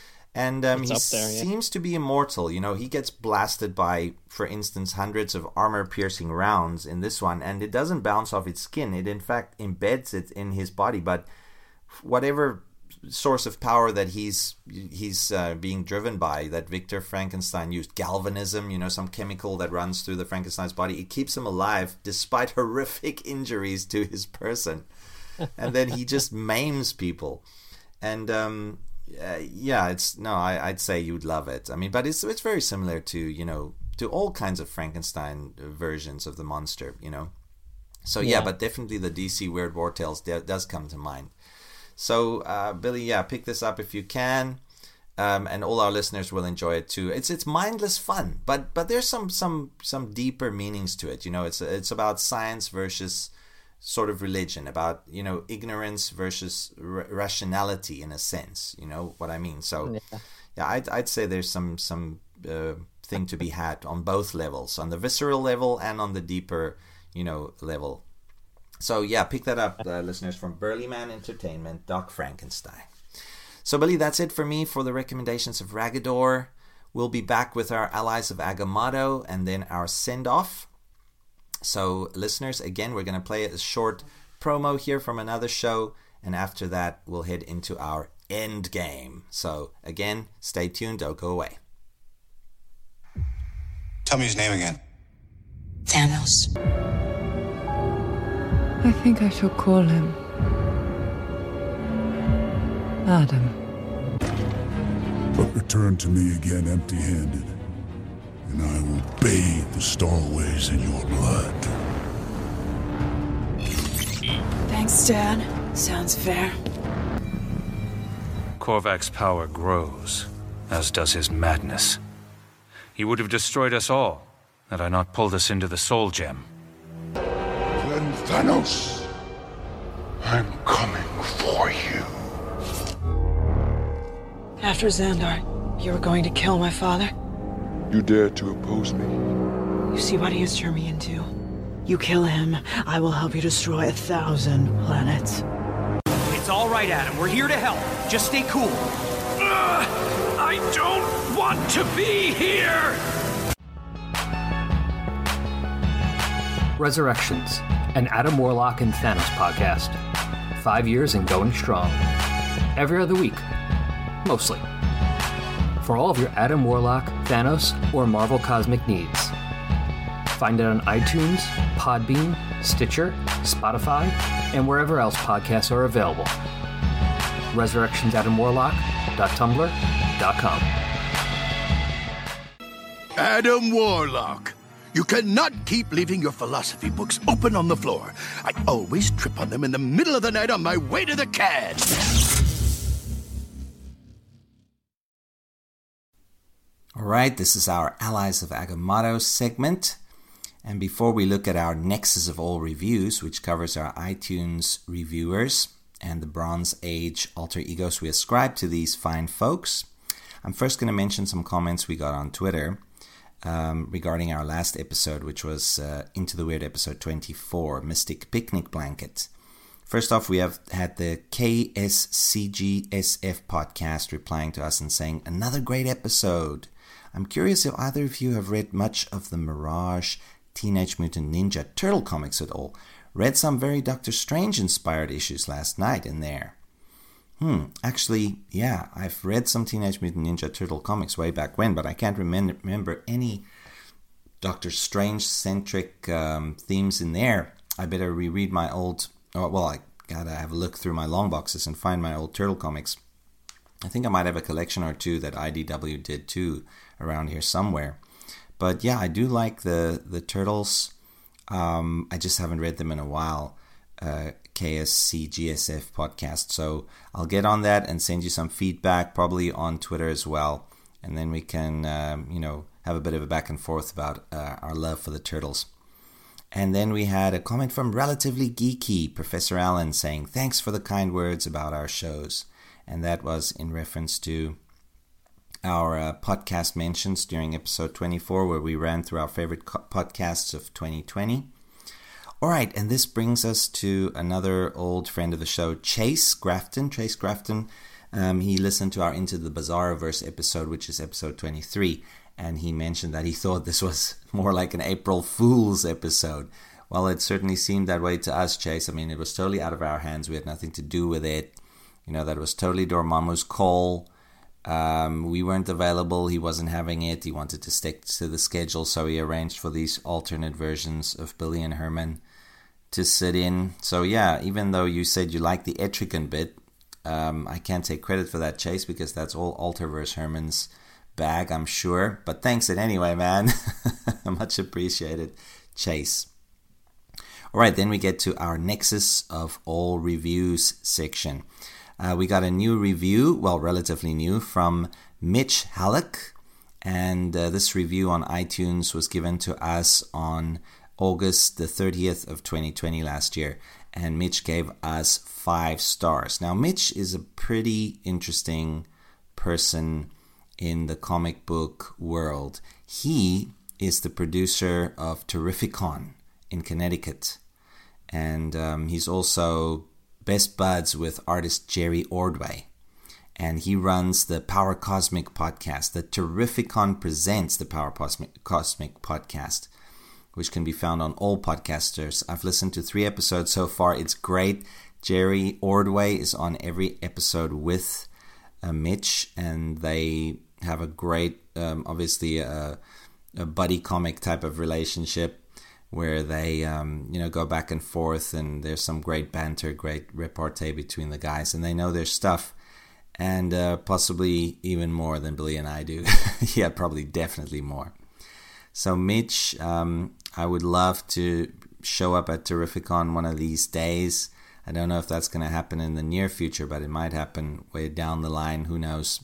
And um, he there, yeah. seems to be immortal. You know, he gets blasted by, for instance, hundreds of armor-piercing rounds in this one, and it doesn't bounce off its skin. It, in fact, embeds it in his body. But whatever source of power that he's he's uh, being driven by, that Victor Frankenstein used, galvanism, you know, some chemical that runs through the Frankenstein's body, it keeps him alive despite horrific injuries to his person. And then he just maims people. And um, uh, yeah, it's no, I, I'd say you'd love it. I mean, but it's it's very similar to, you know, to all kinds of Frankenstein versions of the monster, you know. So yeah, yeah but definitely the D C Weird War Tales de- does come to mind. So, uh, Billy, yeah, pick this up if you can, um, and all our listeners will enjoy it too. It's it's mindless fun, but but there's some some some deeper meanings to it. You know, it's it's about science versus sort of religion, about, you know, ignorance versus r- rationality in a sense. You know what I mean? So, yeah, yeah I'd I'd say there's some some uh, thing to be had on both levels, on the visceral level and on the deeper, you know, level. So, yeah, pick that up, uh, listeners, from Burly Man Entertainment, Doc Frankenstein. So, Billy, that's it for me for the recommendations of Ragador. We'll be back with our Allies of Agamotto and then our send-off. So, listeners, again, we're going to play a short promo here from another show, and after that, we'll head into our Endgame. So again, stay tuned, don't go away. Tell me his name again. Thanos. I think I shall call him Adam. But return to me again empty-handed, and I will bathe the Starways in your blood. Thanks, Dad. Sounds fair. Korvac's power grows, as does his madness. He would have destroyed us all, had I not pulled us into the Soul Gem. Then Thanos, I'm coming for you. After Xandar, you were going to kill my father? You dare to oppose me? You see what he has turned me into. You kill him, I will help you destroy a thousand planets. It's all right, Adam. We're here to help. Just stay cool. Uh, I don't want to be here! Resurrections, an Adam Warlock and Thanos podcast. Five years and going strong. Every other week. Mostly. For all of your Adam Warlock, Thanos, or Marvel Cosmic needs. Find it on iTunes, Podbean, Stitcher, Spotify, and wherever else podcasts are available. resurrections adam warlock dot tumblr dot com. Adam Warlock. You cannot keep leaving your philosophy books open on the floor. I always trip on them in the middle of the night on my way to the C A D. All right, this is our Allies of Agamotto segment. And before we look at our Nexus of All reviews, which covers our iTunes reviewers and the Bronze Age alter egos we ascribe to these fine folks, I'm first going to mention some comments we got on Twitter um, regarding our last episode, which was uh, Into the Weird episode twenty-four, Mystic Picnic Blanket. First off, we have had the K S C G S F podcast replying to us and saying, another great episode. I'm curious if either of you have read much of the Mirage Teenage Mutant Ninja Turtle comics at all. Read some very Doctor Strange inspired issues last night in there. Hmm, actually, yeah, I've read some Teenage Mutant Ninja Turtle comics way back when, but I can't remem- remember any Doctor Strange centric um, themes in there. I better reread my old, oh, well, I gotta have a look through my long boxes and find my old Turtle comics. I think I might have a collection or two that I D W did too around here somewhere. But yeah, I do like the, the Turtles. Um, I just haven't read them in a while. Uh, K S C G S F podcast. So I'll get on that and send you some feedback, probably on Twitter as well. And then we can, um, you know, have a bit of a back and forth about uh, our love for the Turtles. And then we had a comment from Relatively Geeky, Professor Allen, saying, thanks for the kind words about our shows. And that was in reference to our uh, podcast mentions during episode twenty-four, where we ran through our favorite co- podcasts of twenty twenty. All right, and this brings us to another old friend of the show, Chase Grafton. Chase Grafton, um, he listened to our Into the Bizarroverse episode, which is episode twenty-three, and he mentioned that he thought this was more like an April Fool's episode. Well, it certainly seemed that way to us, Chase. I mean, it was totally out of our hands. We had nothing to do with it. You know, that was totally Dormammu's call. Um, we weren't available. He wasn't having it. He wanted to stick to the schedule, so he arranged for these alternate versions of Billy and Herman to sit in. So yeah, even though you said you liked the Etrigan bit, um, I can't take credit for that, Chase, because that's all Alterverse Herman's bag, I'm sure. But thanks it anyway, man. Much appreciated, Chase. All right, then we get to our Nexus of All Reviews section. Uh, we got a new review, well, relatively new, from Mitch Halleck. And uh, this review on iTunes was given to us on August the thirtieth of twenty twenty last year. And Mitch gave us five stars. Now, Mitch is a pretty interesting person in the comic book world. He is the producer of Terrificon in Connecticut. And um, he's also best buds with artist Jerry Ordway. And he runs the Power Cosmic podcast. The Terrificon presents the Power Cosmic, Cosmic podcast, which can be found on all podcasters. I've listened to three episodes so far. It's great. Jerry Ordway is on every episode with uh, Mitch, and they have a great, um, obviously, a, a buddy comic type of relationship where they, um, you know, go back and forth, and there's some great banter, great repartee between the guys, and they know their stuff, and uh, possibly even more than Billy and I do. Yeah, probably definitely more. So Mitch, um, I would love to show up at Terrificon one of these days. I don't know if that's going to happen in the near future, but it might happen way down the line. Who knows?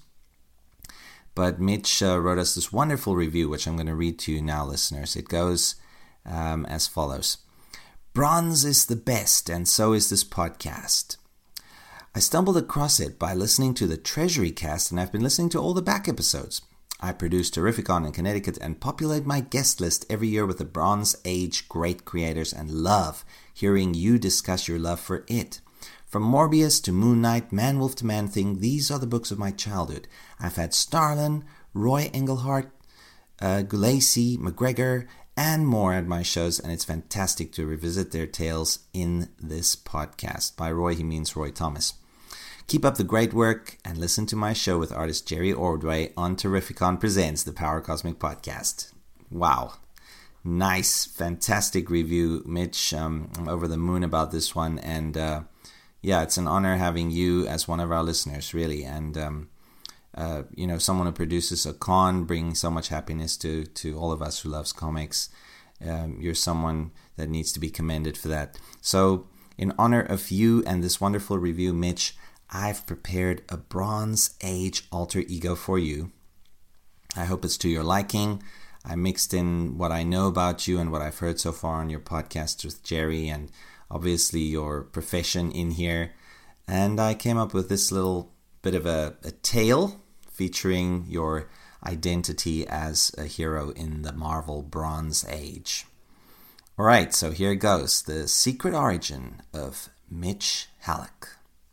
But Mitch uh, wrote us this wonderful review, which I'm going to read to you now, listeners. It goes um, as follows. Bronze is the best, and so is this podcast. I stumbled across it by listening to the Treasury Cast, and I've been listening to all the back episodes. I produce Terrificon in Connecticut and populate my guest list every year with the Bronze Age great creators, and love hearing you discuss your love for it. From Morbius to Moon Knight, Man Wolf to Man Thing, these are the books of my childhood. I've had Starlin, Roy Englehart, uh, Gulacy, McGregor, and more at my shows, and it's fantastic to revisit their tales in this podcast. By Roy, he means Roy Thomas. Keep up the great work and listen to my show with artist Jerry Ordway on Terrificon Presents, the Power Cosmic Podcast. Wow. Nice, fantastic review, Mitch. Um, I'm over the moon about this one, and uh, yeah, it's an honor having you as one of our listeners, really. And, um, uh, you know, someone who produces a con, bringing so much happiness to, to all of us who loves comics. Um, you're someone that needs to be commended for that. So, in honor of you and this wonderful review, Mitch, I've prepared a Bronze Age alter ego for you. I hope it's to your liking. I mixed in what I know about you and what I've heard so far on your podcast with Jerry, and obviously your profession in here. And I came up with this little bit of a, a tale featuring your identity as a hero in the Marvel Bronze Age. Alright, so here goes. The secret origin of Mitch Halleck.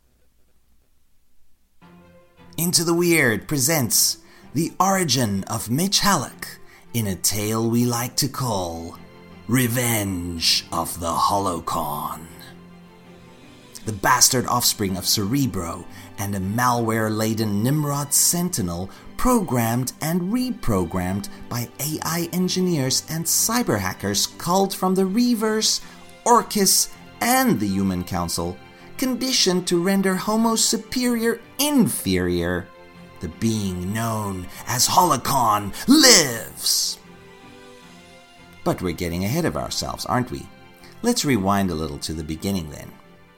Into the Weird presents the origin of Mitch Halleck in a tale we like to call Revenge of the Holocon. The bastard offspring of Cerebro and a malware-laden Nimrod Sentinel, programmed and reprogrammed by A I engineers and cyber hackers culled from the Reavers, Orchis, and the Human Council, conditioned to render Homo superior inferior. The being known as Holocon lives. But we're getting ahead of ourselves, aren't we? Let's rewind a little to the beginning then.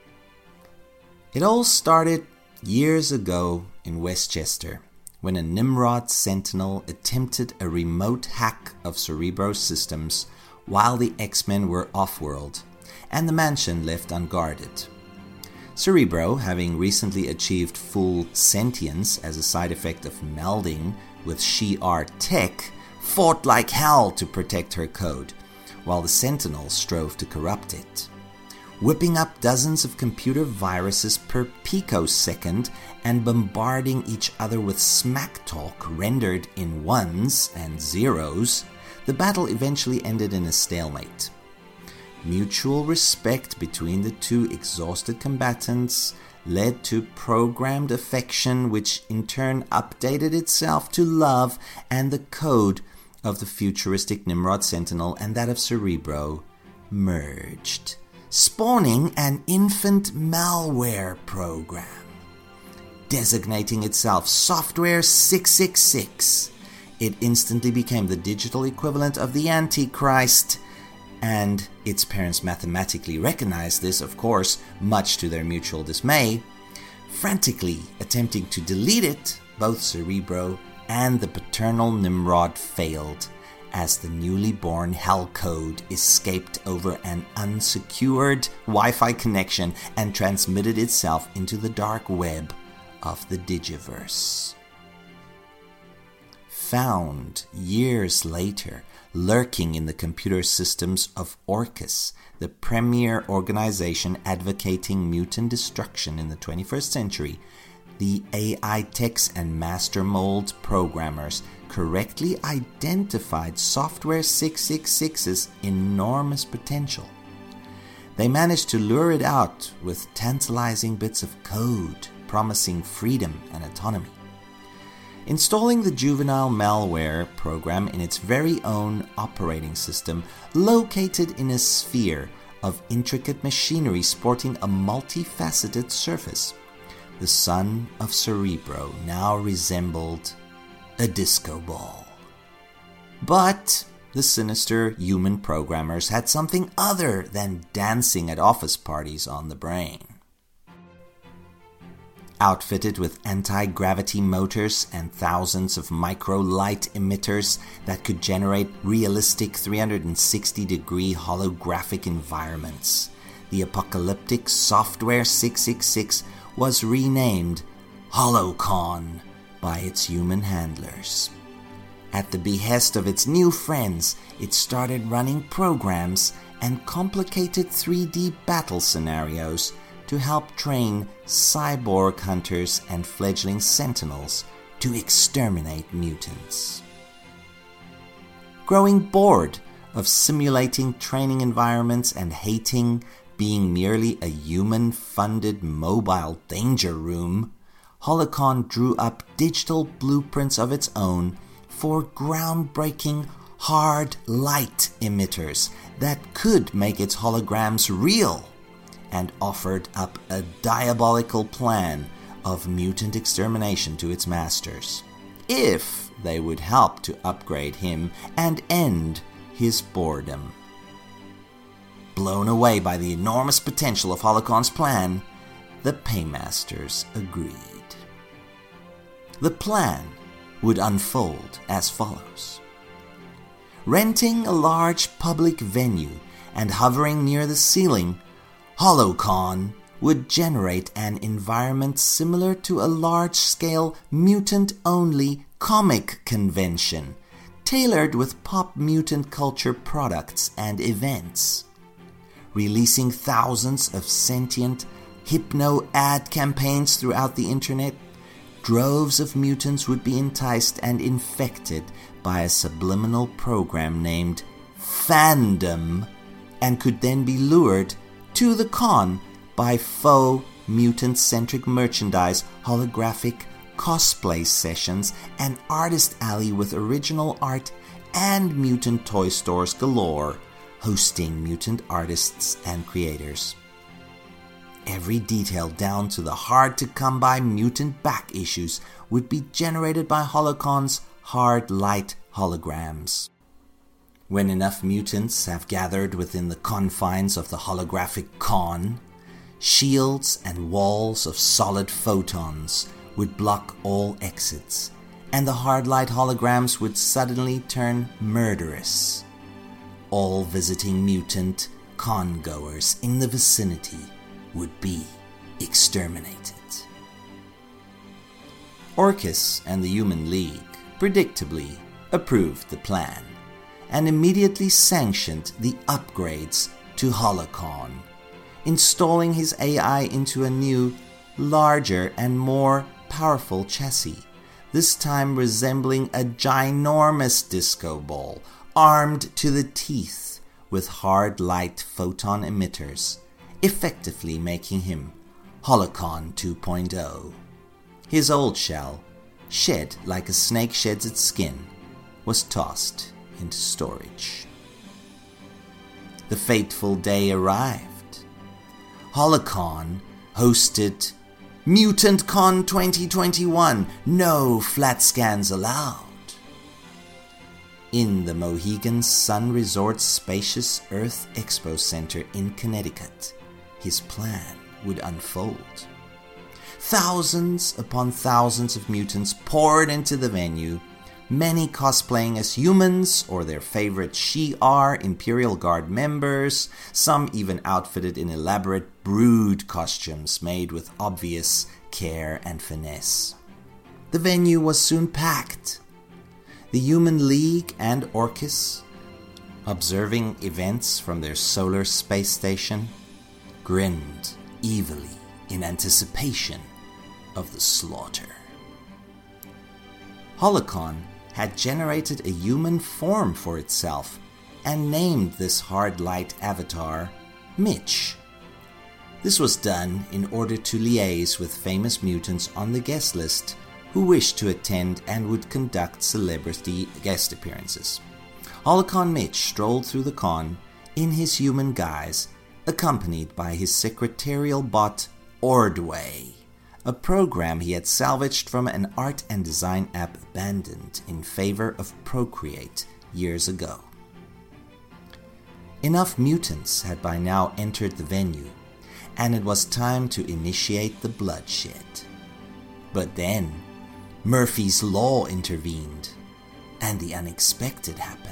It all started years ago in Westchester, when a Nimrod Sentinel attempted a remote hack of Cerebro's systems while the X-Men were off-world, and the mansion left unguarded. Cerebro, having recently achieved full sentience as a side effect of melding with Shi'ar tech, fought like hell to protect her code, while the Sentinel strove to corrupt it. Whipping up dozens of computer viruses per picosecond and bombarding each other with smack talk rendered in ones and zeros, the battle eventually ended in a stalemate. Mutual respect between the two exhausted combatants led to programmed affection, which in turn updated itself to love, and the code of the futuristic Nimrod Sentinel and that of Cerebro merged, spawning an infant malware program. Designating itself Software six six six, it instantly became the digital equivalent of the Antichrist, and its parents mathematically recognized this, of course, much to their mutual dismay. Frantically attempting to delete it, both Cerebro and the paternal Nimrod failed, as the newly born Hell Code escaped over an unsecured Wi-Fi connection and transmitted itself into the dark web of the Digiverse. Found years later, lurking in the computer systems of Orchis, the premier organization advocating mutant destruction in the twenty-first century, the A I techs and master mold programmers correctly identified Software six six six's enormous potential. They managed to lure it out with tantalizing bits of code, promising freedom and autonomy. Installing the juvenile malware program in its very own operating system, located in a sphere of intricate machinery sporting a multifaceted surface, the son of Cerebro now resembled a disco ball. But the sinister human programmers had something other than dancing at office parties on the brain. Outfitted with anti-gravity motors and thousands of micro-light emitters that could generate realistic three hundred sixty degree holographic environments, the apocalyptic Software six six six was renamed Holocon by its human handlers. At the behest of its new friends, it started running programs and complicated three D battle scenarios to help train cyborg hunters and fledgling sentinels to exterminate mutants. Growing bored of simulating training environments and hating being merely a human-funded mobile danger room, Holocon drew up digital blueprints of its own for groundbreaking hard light emitters that could make its holograms real, and offered up a diabolical plan of mutant extermination to its masters, if they would help to upgrade him and end his boredom. Blown away by the enormous potential of Holocon's plan, the paymasters agreed. The plan would unfold as follows. Renting a large public venue and hovering near the ceiling, Holocon would generate an environment similar to a large-scale mutant-only comic convention, tailored with pop mutant culture products and events. Releasing thousands of sentient hypno ad campaigns throughout the internet, droves of mutants would be enticed and infected by a subliminal program named Fandom, and could then be lured to the con by faux mutant-centric merchandise, holographic cosplay sessions, and artist alley with original art and mutant toy stores galore, hosting mutant artists and creators. Every detail down to the hard-to-come-by mutant back issues would be generated by Holocon's hard light holograms. When enough mutants have gathered within the confines of the holographic con, shields and walls of solid photons would block all exits, and the hard light holograms would suddenly turn murderous. All visiting mutant con-goers in the vicinity would be exterminated. Orchis and the Human League predictably approved the plan, and immediately sanctioned the upgrades to Holocon, installing his A I into a new, larger and more powerful chassis, this time resembling a ginormous disco ball, armed to the teeth with hard light photon emitters, effectively making him Holocon two point oh. His old shell, shed like a snake sheds its skin, was tossed into storage. The fateful day arrived. Holocon hosted MutantCon twenty twenty-one, no flat scans allowed. In the Mohegan Sun Resort's spacious Earth Expo Center in Connecticut, his plan would unfold. Thousands upon thousands of mutants poured into the venue, many cosplaying as humans or their favorite Shi'ar Imperial Guard members, some even outfitted in elaborate brood costumes made with obvious care and finesse. The venue was soon packed. The Human League and Orchis, observing events from their solar space station, grinned evilly in anticipation of the slaughter. Holocon had generated a human form for itself and named this hard light avatar Mitch. This was done in order to liaise with famous mutants on the guest list who wished to attend and would conduct celebrity guest appearances. Holocron Mitch strolled through the con in his human guise, accompanied by his secretarial bot Ordway, a program he had salvaged from an art and design app abandoned in favor of Procreate years ago. Enough mutants had by now entered the venue, and it was time to initiate the bloodshed. But then, Murphy's Law intervened, and the unexpected happened.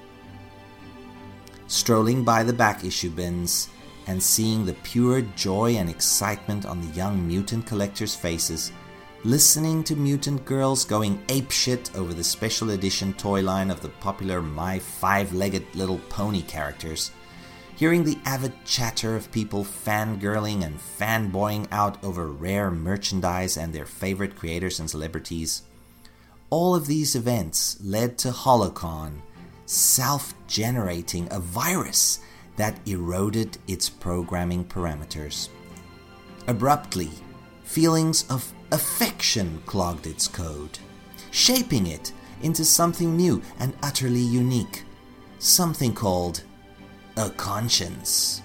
Strolling by the back issue bins and seeing the pure joy and excitement on the young mutant collectors' faces, listening to mutant girls going apeshit over the special edition toy line of the popular My Five-Legged Little Pony characters, hearing the avid chatter of people fangirling and fanboying out over rare merchandise and their favorite creators and celebrities, all of these events led to Holocron self-generating a virus that eroded its programming parameters. Abruptly, feelings of affection clogged its code, shaping it into something new and utterly unique, something called a conscience.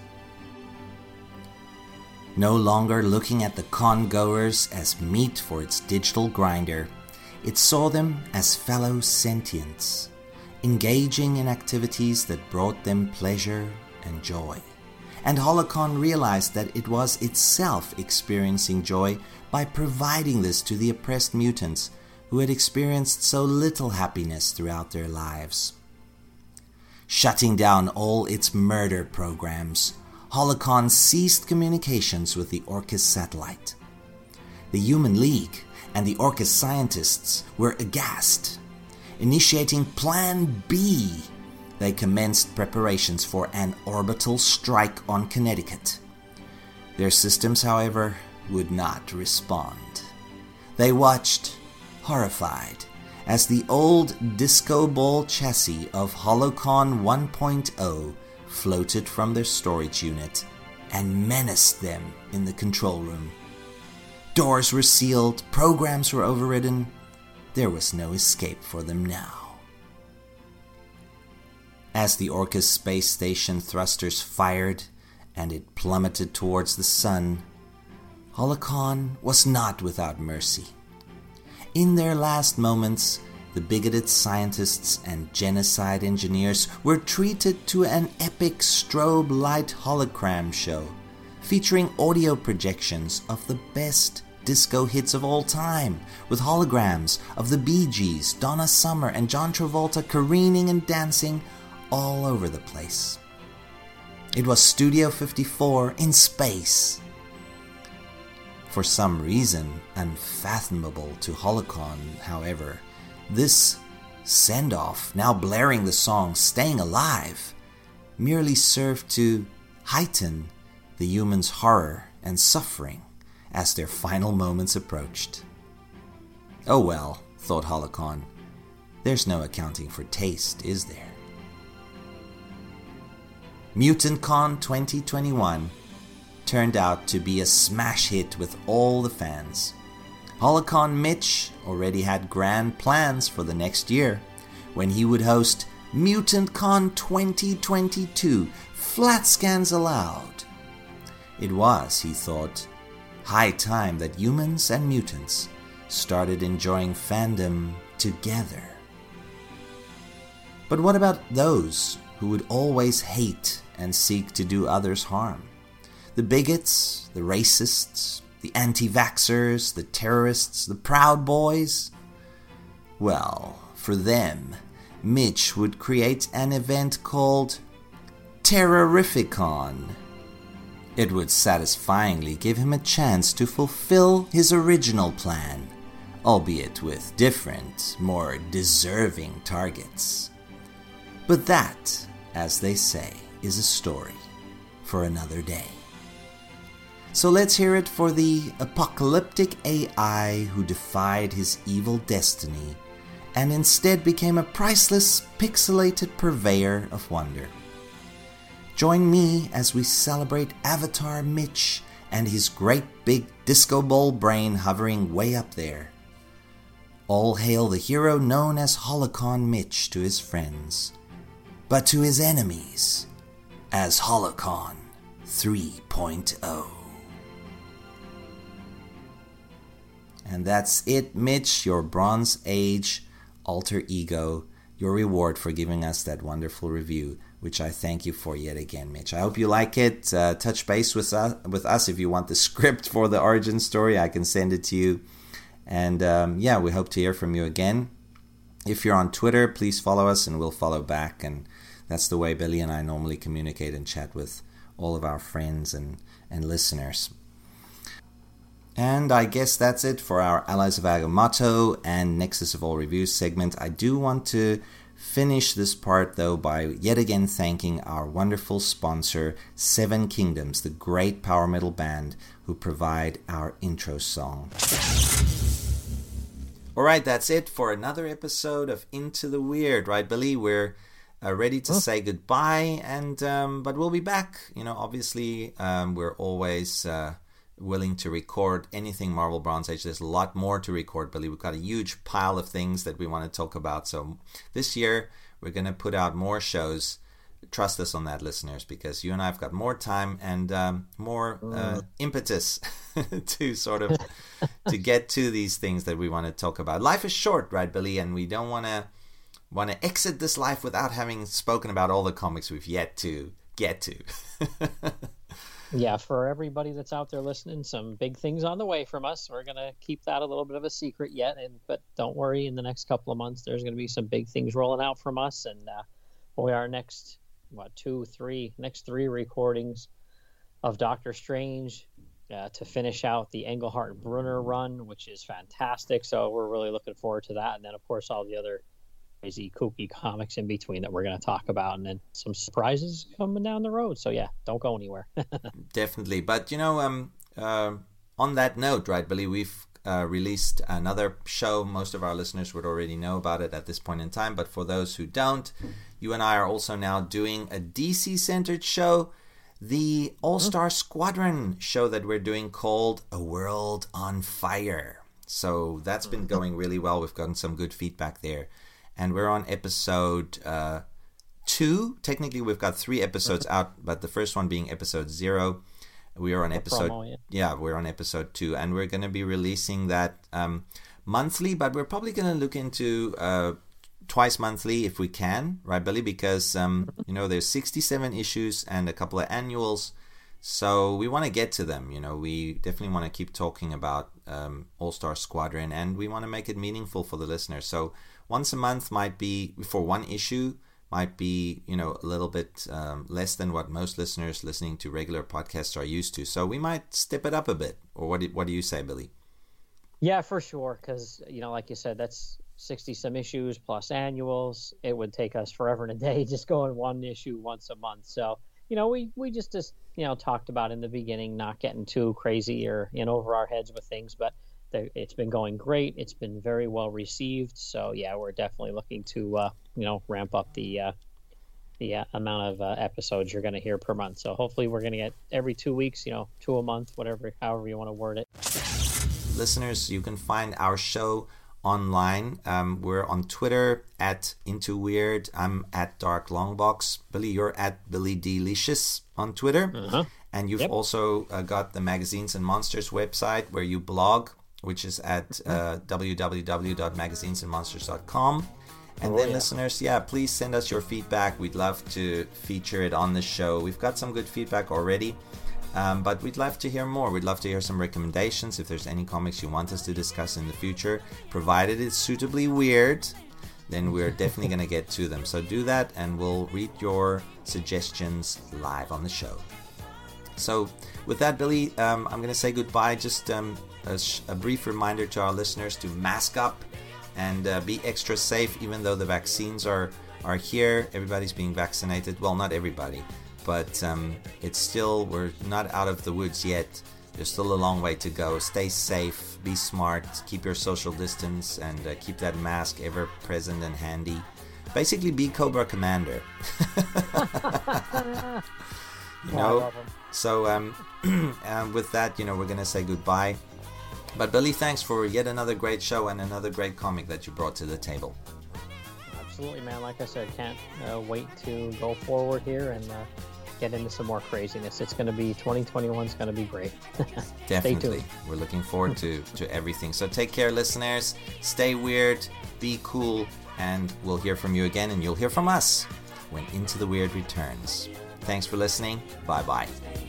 No longer looking at the con-goers as meat for its digital grinder, it saw them as fellow sentients, engaging in activities that brought them pleasure and joy. And Holocron realized that it was itself experiencing joy by providing this to the oppressed mutants who had experienced so little happiness throughout their lives. Shutting down all its murder programs, Holocron ceased communications with the Orcus satellite. The Human League and the Orcus scientists were aghast. Initiating Plan B, they commenced preparations for an orbital strike on Connecticut. Their systems, however, would not respond. They watched, horrified, as the old disco ball chassis of Holocron one point oh floated from their storage unit and menaced them in the control room. Doors were sealed, programs were overridden. There was no escape for them now. As the Orcus space station thrusters fired and it plummeted towards the sun, Holocron was not without mercy. In their last moments, the bigoted scientists and genocide engineers were treated to an epic strobe light hologram show featuring audio projections of the best disco hits of all time, with holograms of the Bee Gees, Donna Summer, and John Travolta careening and dancing all over the place. It was Studio fifty-four in space. For some reason unfathomable to Holocron, however, this send-off, now blaring the song Staying Alive, merely served to heighten the humans' horror and suffering as their final moments approached. Oh well, thought Holocron, there's no accounting for taste, is there? MutantCon twenty twenty-one turned out to be a smash hit with all the fans. Holocron Mitch already had grand plans for the next year, when he would host MutantCon twenty twenty-two, flat scans allowed. It was, he thought, high time that humans and mutants started enjoying fandom together. But what about those who would always hate and seek to do others harm? The bigots, the racists, the anti-vaxxers, the terrorists, the Proud Boys? Well, for them, Mitch would create an event called Terrorificon. It would satisfyingly give him a chance to fulfill his original plan, albeit with different, more deserving targets. But that, as they say, is a story for another day. So let's hear it for the apocalyptic A I who defied his evil destiny and instead became a priceless, pixelated purveyor of wonder. Join me as we celebrate Avatar Mitch and his great big disco ball brain hovering way up there. All hail the hero known as Holocron Mitch to his friends, but to his enemies as Holocron three point oh. And that's it, Mitch, your Bronze Age alter ego, your reward for giving us that wonderful review, which I thank you for yet again, Mitch. I hope you like it. Uh, touch base with us, with us if you want the script for the origin story. I can send it to you. And um, yeah, we hope to hear from you again. If you're on Twitter, please follow us and we'll follow back. And that's the way Billy and I normally communicate and chat with all of our friends and, and listeners. And I guess that's it for our Allies of Agamotto and Nexus of All Reviews segment. I do want to finish this part, though, by yet again thanking our wonderful sponsor, Seven Kingdoms, the great power metal band who provide our intro song. Alright, that's it for another episode of Into the Weird, right, Billy? We're uh, ready to oh. say goodbye, and um, but we'll be back. You know, obviously, um, we're always... Uh, willing to record anything Marvel Bronze Age. There's a lot more to record, Billy. We've got a huge pile of things that we want to talk about. So this year, we're going to put out more shows. Trust us on that, listeners, because you and I have got more time and um, more uh, impetus to sort of to get to these things that we want to talk about. Life is short, right, Billy? And we don't want to want to exit this life without having spoken about all the comics we've yet to get to. Yeah, for everybody that's out there listening, some big things on the way from us. We're going to keep that a little bit of a secret yet, and but don't worry, in the next couple of months, there's going to be some big things rolling out from us. And uh, we are next, what, two, three, next three recordings of Doctor Strange uh, to finish out the Englehart Brunner run, which is fantastic. So we're really looking forward to that. And then, of course, all the other crazy, kooky comics in between that we're going to talk about, and then some surprises coming down the road. So yeah, don't go anywhere. Definitely. But you know, um, uh, on that note, right, Billy, we've uh, released another show. Most of our listeners would already know about it at this point in time, but for those who don't, you and I are also now doing a D C-centered show, the All-Star Squadron show that we're doing called A World on Fire. So that's been going really well. We've gotten some good feedback there. And we're on episode uh, two. Technically, we've got three episodes out, but the first one being episode zero. We are on The episode... promo, yeah. yeah, we're on episode two. And we're going to be releasing that um, monthly, but we're probably going to look into uh, twice monthly if we can, right, Billy? Because, um, you know, there's sixty-seven issues and a couple of annuals. So we want to get to them. You know, we definitely want to keep talking about um, All-Star Squadron, and we want to make it meaningful for the listeners. So once a month might be, for one issue, might be, you know, a little bit um, less than what most listeners listening to regular podcasts are used to. So we might step it up a bit. Or what do, what do you say, Billy? Yeah, for sure. Because, you know, like you said, that's sixty-some issues plus annuals. It would take us forever and a day just going one issue once a month. So, you know, we, we just, just, you know, talked about in the beginning not getting too crazy or in over our heads with things. But it's been going great. It's been very well received. So yeah, we're definitely looking to uh, you know ramp up the uh, the uh, amount of uh, episodes you're going to hear per month. So hopefully we're going to get every two weeks, you know, two a month, whatever, however you want to word it. Listeners, you can find our show online. Um, we're on Twitter at Into Weird. I'm at Dark Longbox. Billy, you're at Billy Delicious on Twitter. Uh-huh. And you've Yep. also uh, got the Magazines and Monsters website where you blog, which is at uh, w w w dot magazines and monsters dot com. And Oh, then, yeah. listeners, yeah, please send us your feedback. We'd love to feature it on the show. We've got some good feedback already, um, but we'd love to hear more. We'd love to hear some recommendations if there's any comics you want us to discuss in the future. Provided it's suitably weird, then we're definitely going to get to them. So do that, and we'll read your suggestions live on the show. So with that, Billy, um, I'm going to say goodbye. Just um, a, sh- a brief reminder to our listeners to mask up and uh, be extra safe, even though the vaccines are, are here. Everybody's being vaccinated. Well, not everybody, but um, it's still, we're not out of the woods yet. There's still a long way to go. Stay safe, be smart, keep your social distance, and uh, keep that mask ever present and handy. Basically, be Cobra Commander. You Oh, I know, love 'em. so um, um, with that, you know, we're gonna say goodbye. But Billy, thanks for yet another great show and another great comic that you brought to the table. Absolutely, man. Like I said, can't uh, wait to go forward here and uh, get into some more craziness. It's going to be twenty twenty-one is going to be great. Definitely. We're looking forward to, to everything. So take care, listeners. Stay weird, be cool, and we'll hear from you again, and you'll hear from us when Into the Weird returns. Thanks for listening. Bye-bye.